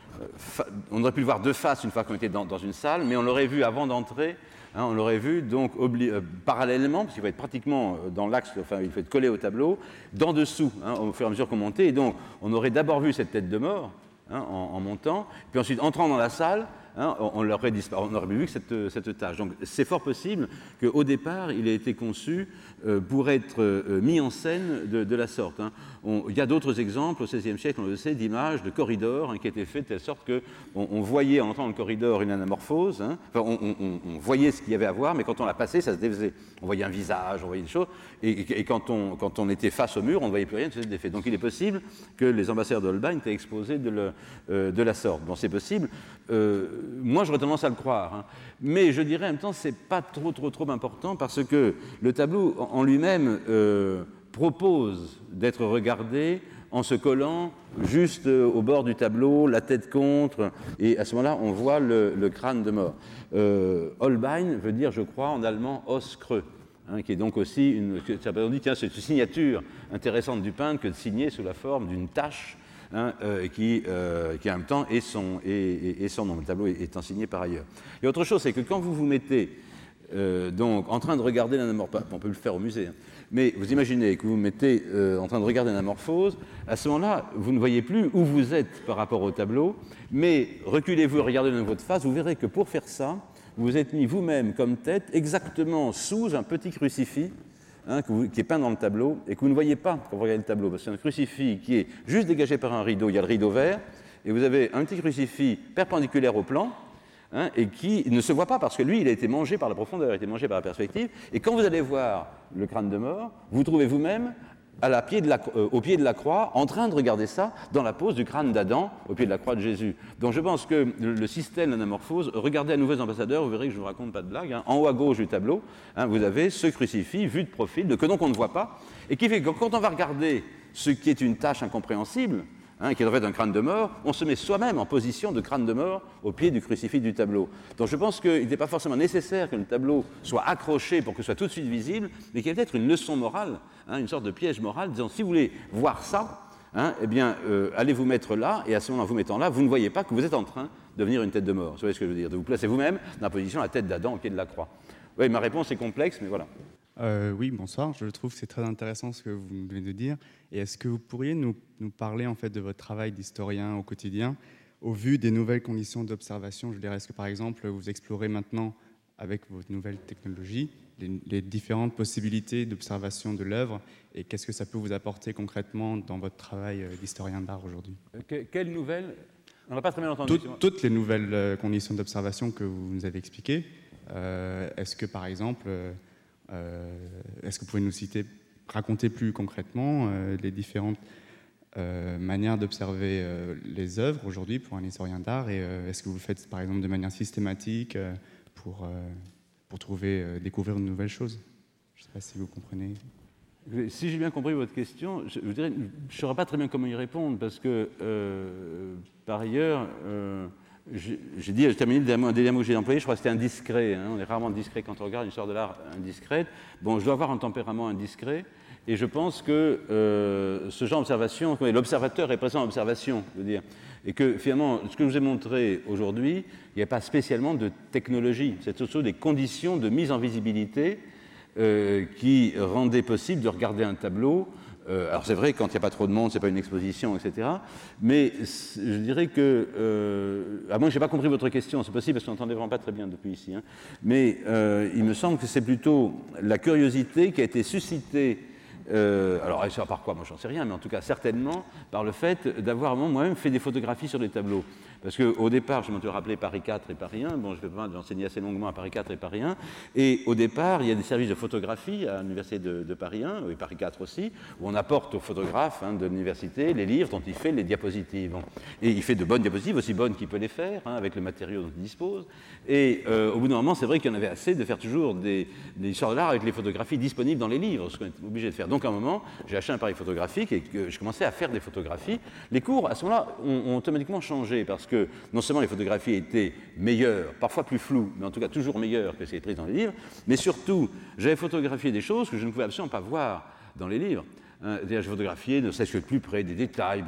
on aurait pu le voir de face une fois qu'on était dans une salle, mais on l'aurait vu avant d'entrer, on l'aurait vu donc parallèlement, parce qu'il faut être pratiquement dans l'axe, enfin il faut être collé au tableau, d'en dessous, au fur et à mesure qu'on montait, et donc on aurait d'abord vu cette tête de mort en montant, puis ensuite entrant dans la salle, on aurait vu cette tâche. Donc c'est fort possible qu'au départ, il ait été conçu pour être mis en scène de la sorte. Il y a d'autres exemples au XVIe siècle, on le sait, d'images de corridors qui étaient faits de telle sorte qu'on voyait en entrant dans le corridor une anamorphose, on voyait ce qu'il y avait à voir, mais quand on la passait, ça se défaisait. On voyait un visage, on voyait des choses, et quand on était face au mur, on ne voyait plus rien, ça se défait. Donc il est possible que les ambassadeurs d'Holbein étaient exposés de la sorte. Bon, c'est possible. Moi, j'aurais tendance à le croire, mais je dirais en même temps, c'est pas trop important, parce que le tableau en lui-même propose d'être regardé en se collant juste au bord du tableau, la tête contre, et à ce moment-là, on voit le crâne de mort. Holbein veut dire, je crois, en allemand, os creux, qui est donc aussi on dit, tiens, c'est une signature intéressante du peintre que de signer sous la forme d'une tache, qui en même temps est son nom. Le tableau étant signé par ailleurs. Et autre chose, c'est que quand vous vous mettez donc en train de regarder l'anamorphose, on peut le faire au musée, mais vous imaginez que vous vous mettez en train de regarder l'anamorphose, à ce moment-là, vous ne voyez plus où vous êtes par rapport au tableau, mais reculez-vous et regardez de votre face, vous verrez que pour faire ça, vous vous êtes mis vous-même comme tête exactement sous un petit crucifix, qui est peint dans le tableau, et que vous ne voyez pas quand vous regardez le tableau, parce que c'est un crucifix qui est juste dégagé par un rideau, il y a le rideau vert, et vous avez un petit crucifix perpendiculaire au plan, et qui ne se voit pas, parce que lui, il a été mangé par la profondeur, il a été mangé par la perspective, et quand vous allez voir le crâne de mort, vous trouvez vous-même au pied de la croix, en train de regarder ça dans la pose du crâne d'Adam au pied de la croix de Jésus. Donc je pense que le système d'anamorphose, regardez à Nouveaux Ambassadeurs, vous verrez que je ne vous raconte pas de blague, en haut à gauche du tableau, vous avez ce crucifix vu de profil, que donc on ne voit pas, et qui fait que quand on va regarder ce qui est une tâche incompréhensible, qui devrait être un crâne de mort, on se met soi-même en position de crâne de mort au pied du crucifix du tableau. Donc je pense qu'il n'est pas forcément nécessaire que le tableau soit accroché pour que ce soit tout de suite visible, mais qu'il y a peut-être une leçon morale, une sorte de piège moral, disant si vous voulez voir ça, allez vous mettre là, et à ce moment, en vous mettant là, vous ne voyez pas que vous êtes en train de devenir une tête de mort. Vous voyez ce que je veux dire? De vous placer vous-même dans la position de la tête d'Adam au pied de la croix. Oui, ma réponse est complexe, mais voilà.
Oui, bonsoir. Je trouve que c'est très intéressant ce que vous venez de dire. Et est-ce que vous pourriez nous parler en fait de votre travail d'historien au quotidien au vu des nouvelles conditions d'observation? Je dirais, est-ce que par exemple vous explorez maintenant avec vos nouvelles technologies les différentes possibilités d'observation de l'œuvre et qu'est-ce que ça peut vous apporter concrètement dans votre travail d'historien d'art aujourd'hui?
Quelles nouvelles? On n'a pas très bien entendu.
Toutes les nouvelles conditions d'observation que vous nous avez expliquées. Est-ce que par exemple... est-ce que vous pouvez nous raconter plus concrètement les différentes manières d'observer les œuvres aujourd'hui pour un historien d'art et est-ce que vous le faites par exemple de manière systématique pour découvrir une nouvelle chose? Je ne sais pas si vous comprenez.
Si j'ai bien compris votre question, je dirais, je ne saurais pas très bien comment y répondre parce que par ailleurs... j'ai terminé le dernier mot que j'ai employé, je crois que c'était indiscret. On est rarement discret quand on regarde une histoire de l'art indiscrète. Bon, je dois avoir un tempérament indiscret Et je pense que ce genre d'observation, l'observateur est présent à l'observation, je veux dire, et que finalement, ce que je vous ai montré aujourd'hui, il n'y a pas spécialement de technologie, c'est surtout des conditions de mise en visibilité qui rendaient possible de regarder un tableau. Alors c'est vrai, quand il n'y a pas trop de monde, ce n'est pas une exposition, etc. Mais je dirais que, à moins que je n'ai pas compris votre question, c'est possible parce qu'on n'entendait vraiment pas très bien depuis ici, hein, mais il me semble que c'est plutôt la curiosité qui a été suscitée. Alors, par quoi, moi j'en sais rien, mais en tout cas certainement par le fait d'avoir moi-même fait des photographies sur des tableaux. Parce qu'au départ, je me rappelais Paris 4 et Paris 1, bon, j'enseignais assez longuement à Paris 4 et Paris 1, et au départ, il y a des services de photographie à l'université de Paris 1, et Paris 4 aussi, où on apporte aux photographes de l'université les livres dont il fait les diapositives. Et il fait de bonnes diapositives, aussi bonnes qu'il peut les faire, avec le matériau dont il dispose. Et au bout d'un moment, c'est vrai qu'il y en avait assez de faire toujours des histoires de l'art avec les photographies disponibles dans les livres, ce qu'on est obligé de faire. Donc à un moment, j'ai acheté un appareil photographique et je commençais à faire des photographies. Les cours, à ce moment-là, ont automatiquement changé parce que non seulement les photographies étaient meilleures, parfois plus floues, mais en tout cas toujours meilleures que celles prises dans les livres, mais surtout, j'avais photographié des choses que je ne pouvais absolument pas voir dans les livres. J'ai photographié, ne serait-ce que de plus près, des détails,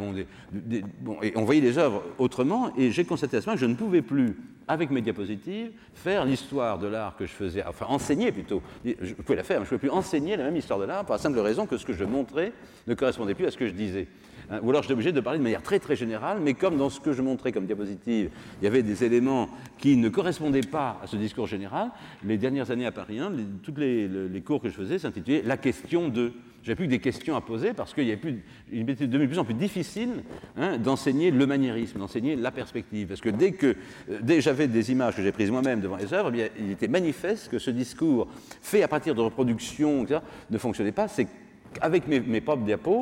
et on voyait les œuvres autrement, et j'ai constaté à ce moment que je ne pouvais plus, avec mes diapositives, faire l'histoire de l'art que je faisais, enfin enseigner plutôt. Je pouvais la faire, mais je ne pouvais plus enseigner la même histoire de l'art pour la simple raison que ce que je montrais ne correspondait plus à ce que je disais. Ou alors j'étais obligé de parler de manière très très générale, mais comme dans ce que je montrais comme diapositive, il y avait des éléments qui ne correspondaient pas à ce discours général, les dernières années à Paris 1, tous les cours que je faisais s'intitulaient « La question de ». J'avais plus que des questions à poser parce qu'il était devenu de plus en plus difficile d'enseigner le maniérisme, d'enseigner la perspective. Parce que dès que j'avais des images que j'ai prises moi-même devant les œuvres, eh bien, il était manifeste que ce discours fait à partir de reproductions, etc., ne fonctionnait pas. C'est qu'avec mes propres diapos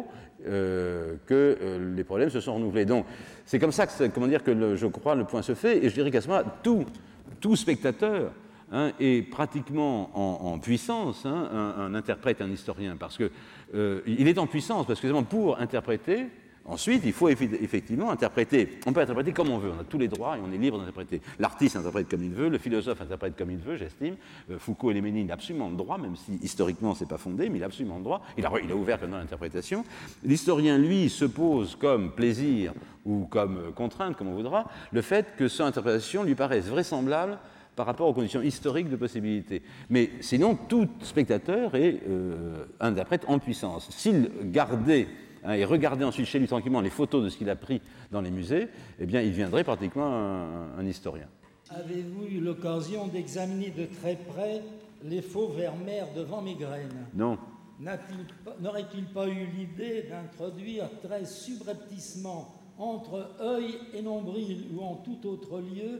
que les problèmes se sont renouvelés. Donc, c'est comme ça que, je crois, le point se fait. Et je dirais qu'à ce moment-là, tout spectateur est pratiquement en puissance, un interprète, un historien, parce qu'il est en puissance, parce que pour interpréter, ensuite, il faut effectivement interpréter. On peut interpréter comme on veut, on a tous les droits et on est libre d'interpréter. L'artiste interprète comme il veut, le philosophe interprète comme il veut, j'estime. Foucault et Léménine, il a absolument le droit, même si historiquement ce n'est pas fondé, mais il a absolument le droit. Il a ouvert pendant l'interprétation. L'historien, lui, se pose comme plaisir ou comme contrainte, comme on voudra, le fait que son interprétation lui paraisse vraisemblable par rapport aux conditions historiques de possibilité. Mais sinon, tout spectateur est un interprète en puissance. S'il gardait et regardait ensuite chez lui tranquillement les photos de ce qu'il a pris dans les musées, eh bien, il deviendrait pratiquement un historien.
Avez-vous eu l'occasion d'examiner de très près les faux Vermeer de Van Meegeren?
Non.
N'aurait-il pas eu l'idée d'introduire très subrepticement entre œil et nombril ou en tout autre lieu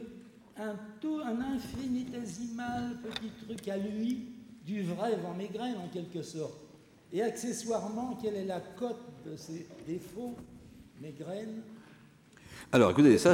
un infinitésimal petit truc à lui du vrai Van Meegeren en quelque sorte? Et accessoirement, quelle est la cote de ces défauts Meegeren?
Alors, écoutez, ça,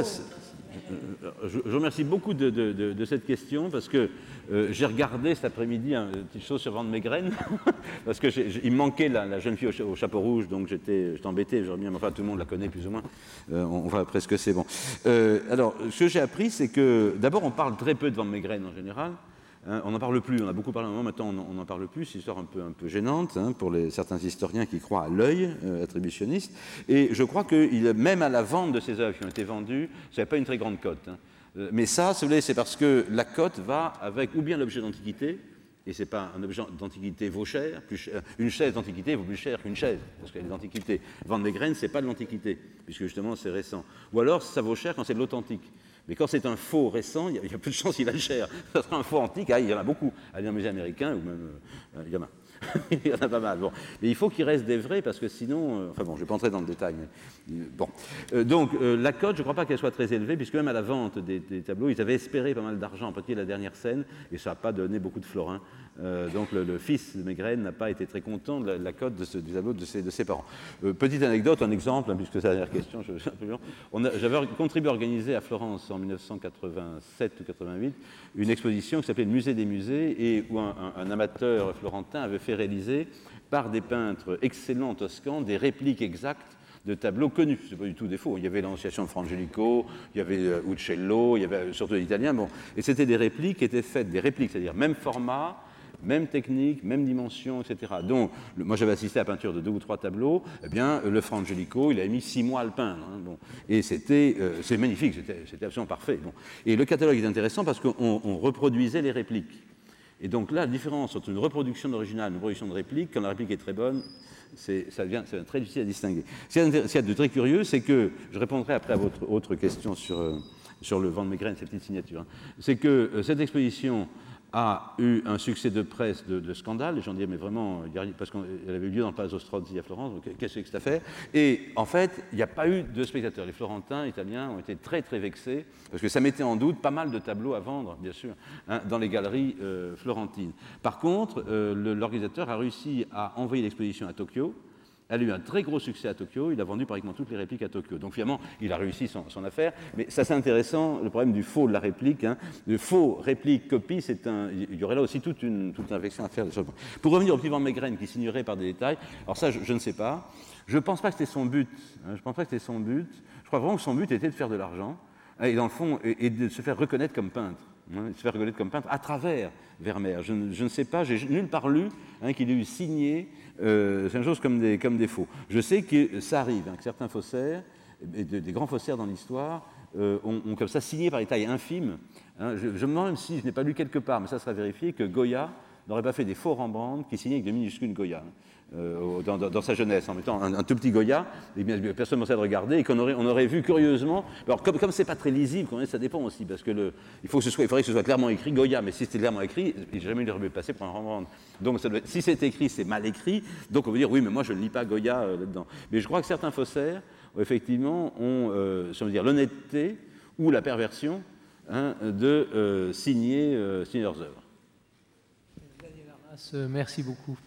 je remercie beaucoup de cette question parce que j'ai regardé cet après-midi une petite chose sur Van Meegeren parce qu'il me manquait la jeune fille au chapeau rouge, donc j'étais embêté. Enfin, tout le monde la connaît plus ou moins. On voit presque c'est bon. Alors, ce que j'ai appris, c'est que d'abord, on parle très peu de Van Meegeren en général. On n'en parle plus, on a beaucoup parlé à un moment, maintenant on n'en parle plus, c'est une histoire un peu gênante pour certains historiens qui croient à l'œil attributionniste. Et je crois que même à la vente de ces œuvres qui ont été vendues, ça n'avait pas une très grande cote. Mais ça, si vous voulez, c'est parce que la cote va avec ou bien l'objet d'antiquité, et ce n'est pas un objet d'antiquité vaut cher, une chaise d'antiquité vaut plus cher qu'une chaise, parce qu'elle est d'antiquité. Van Meegeren, ce n'est pas de l'antiquité, puisque justement c'est récent. Ou alors ça vaut cher quand c'est de l'authentique. Mais quand c'est un faux récent, il y a peu de chances qu'il vaille cher. Ça sera un faux antique, il y en a beaucoup. Allez dans le musée américain, ou même. Il y en a. Il y en a pas mal. Bon. Mais il faut qu'il reste des vrais, parce que sinon. Enfin bon, je ne vais pas entrer dans le détail. Mais, bon. Donc, la cote, je ne crois pas qu'elle soit très élevée, puisque même à la vente des tableaux, ils avaient espéré pas mal d'argent, en particulier la dernière scène, et ça n'a pas donné beaucoup de florins. Donc, le fils de Meegeren n'a pas été très content de la cote du tableau de ses parents. Petite anecdote, un exemple, puisque c'est la dernière question, j'avais contribué à organiser à Florence en 1987 ou 88 une exposition qui s'appelait le Musée des musées et où un amateur florentin avait fait réaliser par des peintres excellents toscans des répliques exactes de tableaux connus. Ce n'est pas du tout des faux. Il y avait l'Annonciation de Frangelico, il y avait Uccello, il y avait surtout l'Italien. Bon. Et c'était des répliques qui étaient faites, des répliques, c'est-à-dire même format, même technique, même dimension, etc. Donc, moi j'avais assisté à la peinture de 2 ou 3 tableaux, eh bien, le Fra Angelico, il avait mis 6 mois à le peindre. Hein, bon. Et c'est magnifique, c'était absolument parfait. Bon. Et le catalogue est intéressant parce qu'on reproduisait les répliques. Et donc là, la différence entre une reproduction d'original et une reproduction de réplique, quand la réplique est très bonne, ça devient très difficile à distinguer. Ce qu'il y a de très curieux, c'est que, je répondrai après à votre autre question sur le Van Meegeren, ces petites signatures, hein, c'est que cette exposition a eu un succès de presse de scandale. Les gens disaient, mais vraiment, parce qu'elle avait eu lieu dans le Palazzo Strozzi à Florence, donc qu'est-ce que c'est que cette affaire? Et en fait, il n'y a pas eu de spectateurs. Les Florentins, Italiens ont été très, très vexés, parce que ça mettait en doute pas mal de tableaux à vendre, bien sûr, hein, dans les galeries florentines. Par contre, l'organisateur a réussi à envoyer l'exposition à Tokyo. Elle a eu un très gros succès à Tokyo, il a vendu pratiquement toutes les répliques à Tokyo. Donc finalement, il a réussi son affaire, mais ça c'est intéressant, le problème du faux de la réplique. Hein. Le faux réplique copie, il y aurait là aussi toute une réflexion à faire. Pour revenir au petit Van Meegeren qui signerait par des détails, alors ça je ne sais pas, je ne pense pas que c'était son but, hein. Je pense pas que c'était son but, je crois vraiment que son but était de faire de l'argent, et dans le fond, et de se faire reconnaître comme peintre. Hein, se faire reconnaître comme peintre à travers Vermeer. Je ne sais pas, j'ai nulle part lu qu'il ait eu signé, c'est une chose comme des faux. Je sais que ça arrive, que certains faussaires, et des grands faussaires dans l'histoire, ont comme ça signé par des tailles infimes. Hein, je me demande même si je n'ai pas lu quelque part, mais ça sera vérifié, que Goya n'aurait pas fait des faux Rembrandt qui signaient avec de minuscules Goya. Dans sa jeunesse, en mettant un tout petit Goya, et bien personne ne sait de regarder, et qu'on aurait vu curieusement. Alors comme c'est pas très lisible, ça dépend aussi, parce que il faudrait que ce soit clairement écrit Goya, mais si c'était clairement écrit, il n'a jamais dû passer pour un Rembrandt. Donc si c'est écrit, c'est mal écrit, donc on veut dire oui, mais moi je ne lis pas Goya là-dedans. Mais je crois que certains faussaires, effectivement, ont l'honnêteté ou la perversion de signer leurs œuvres.
Merci beaucoup.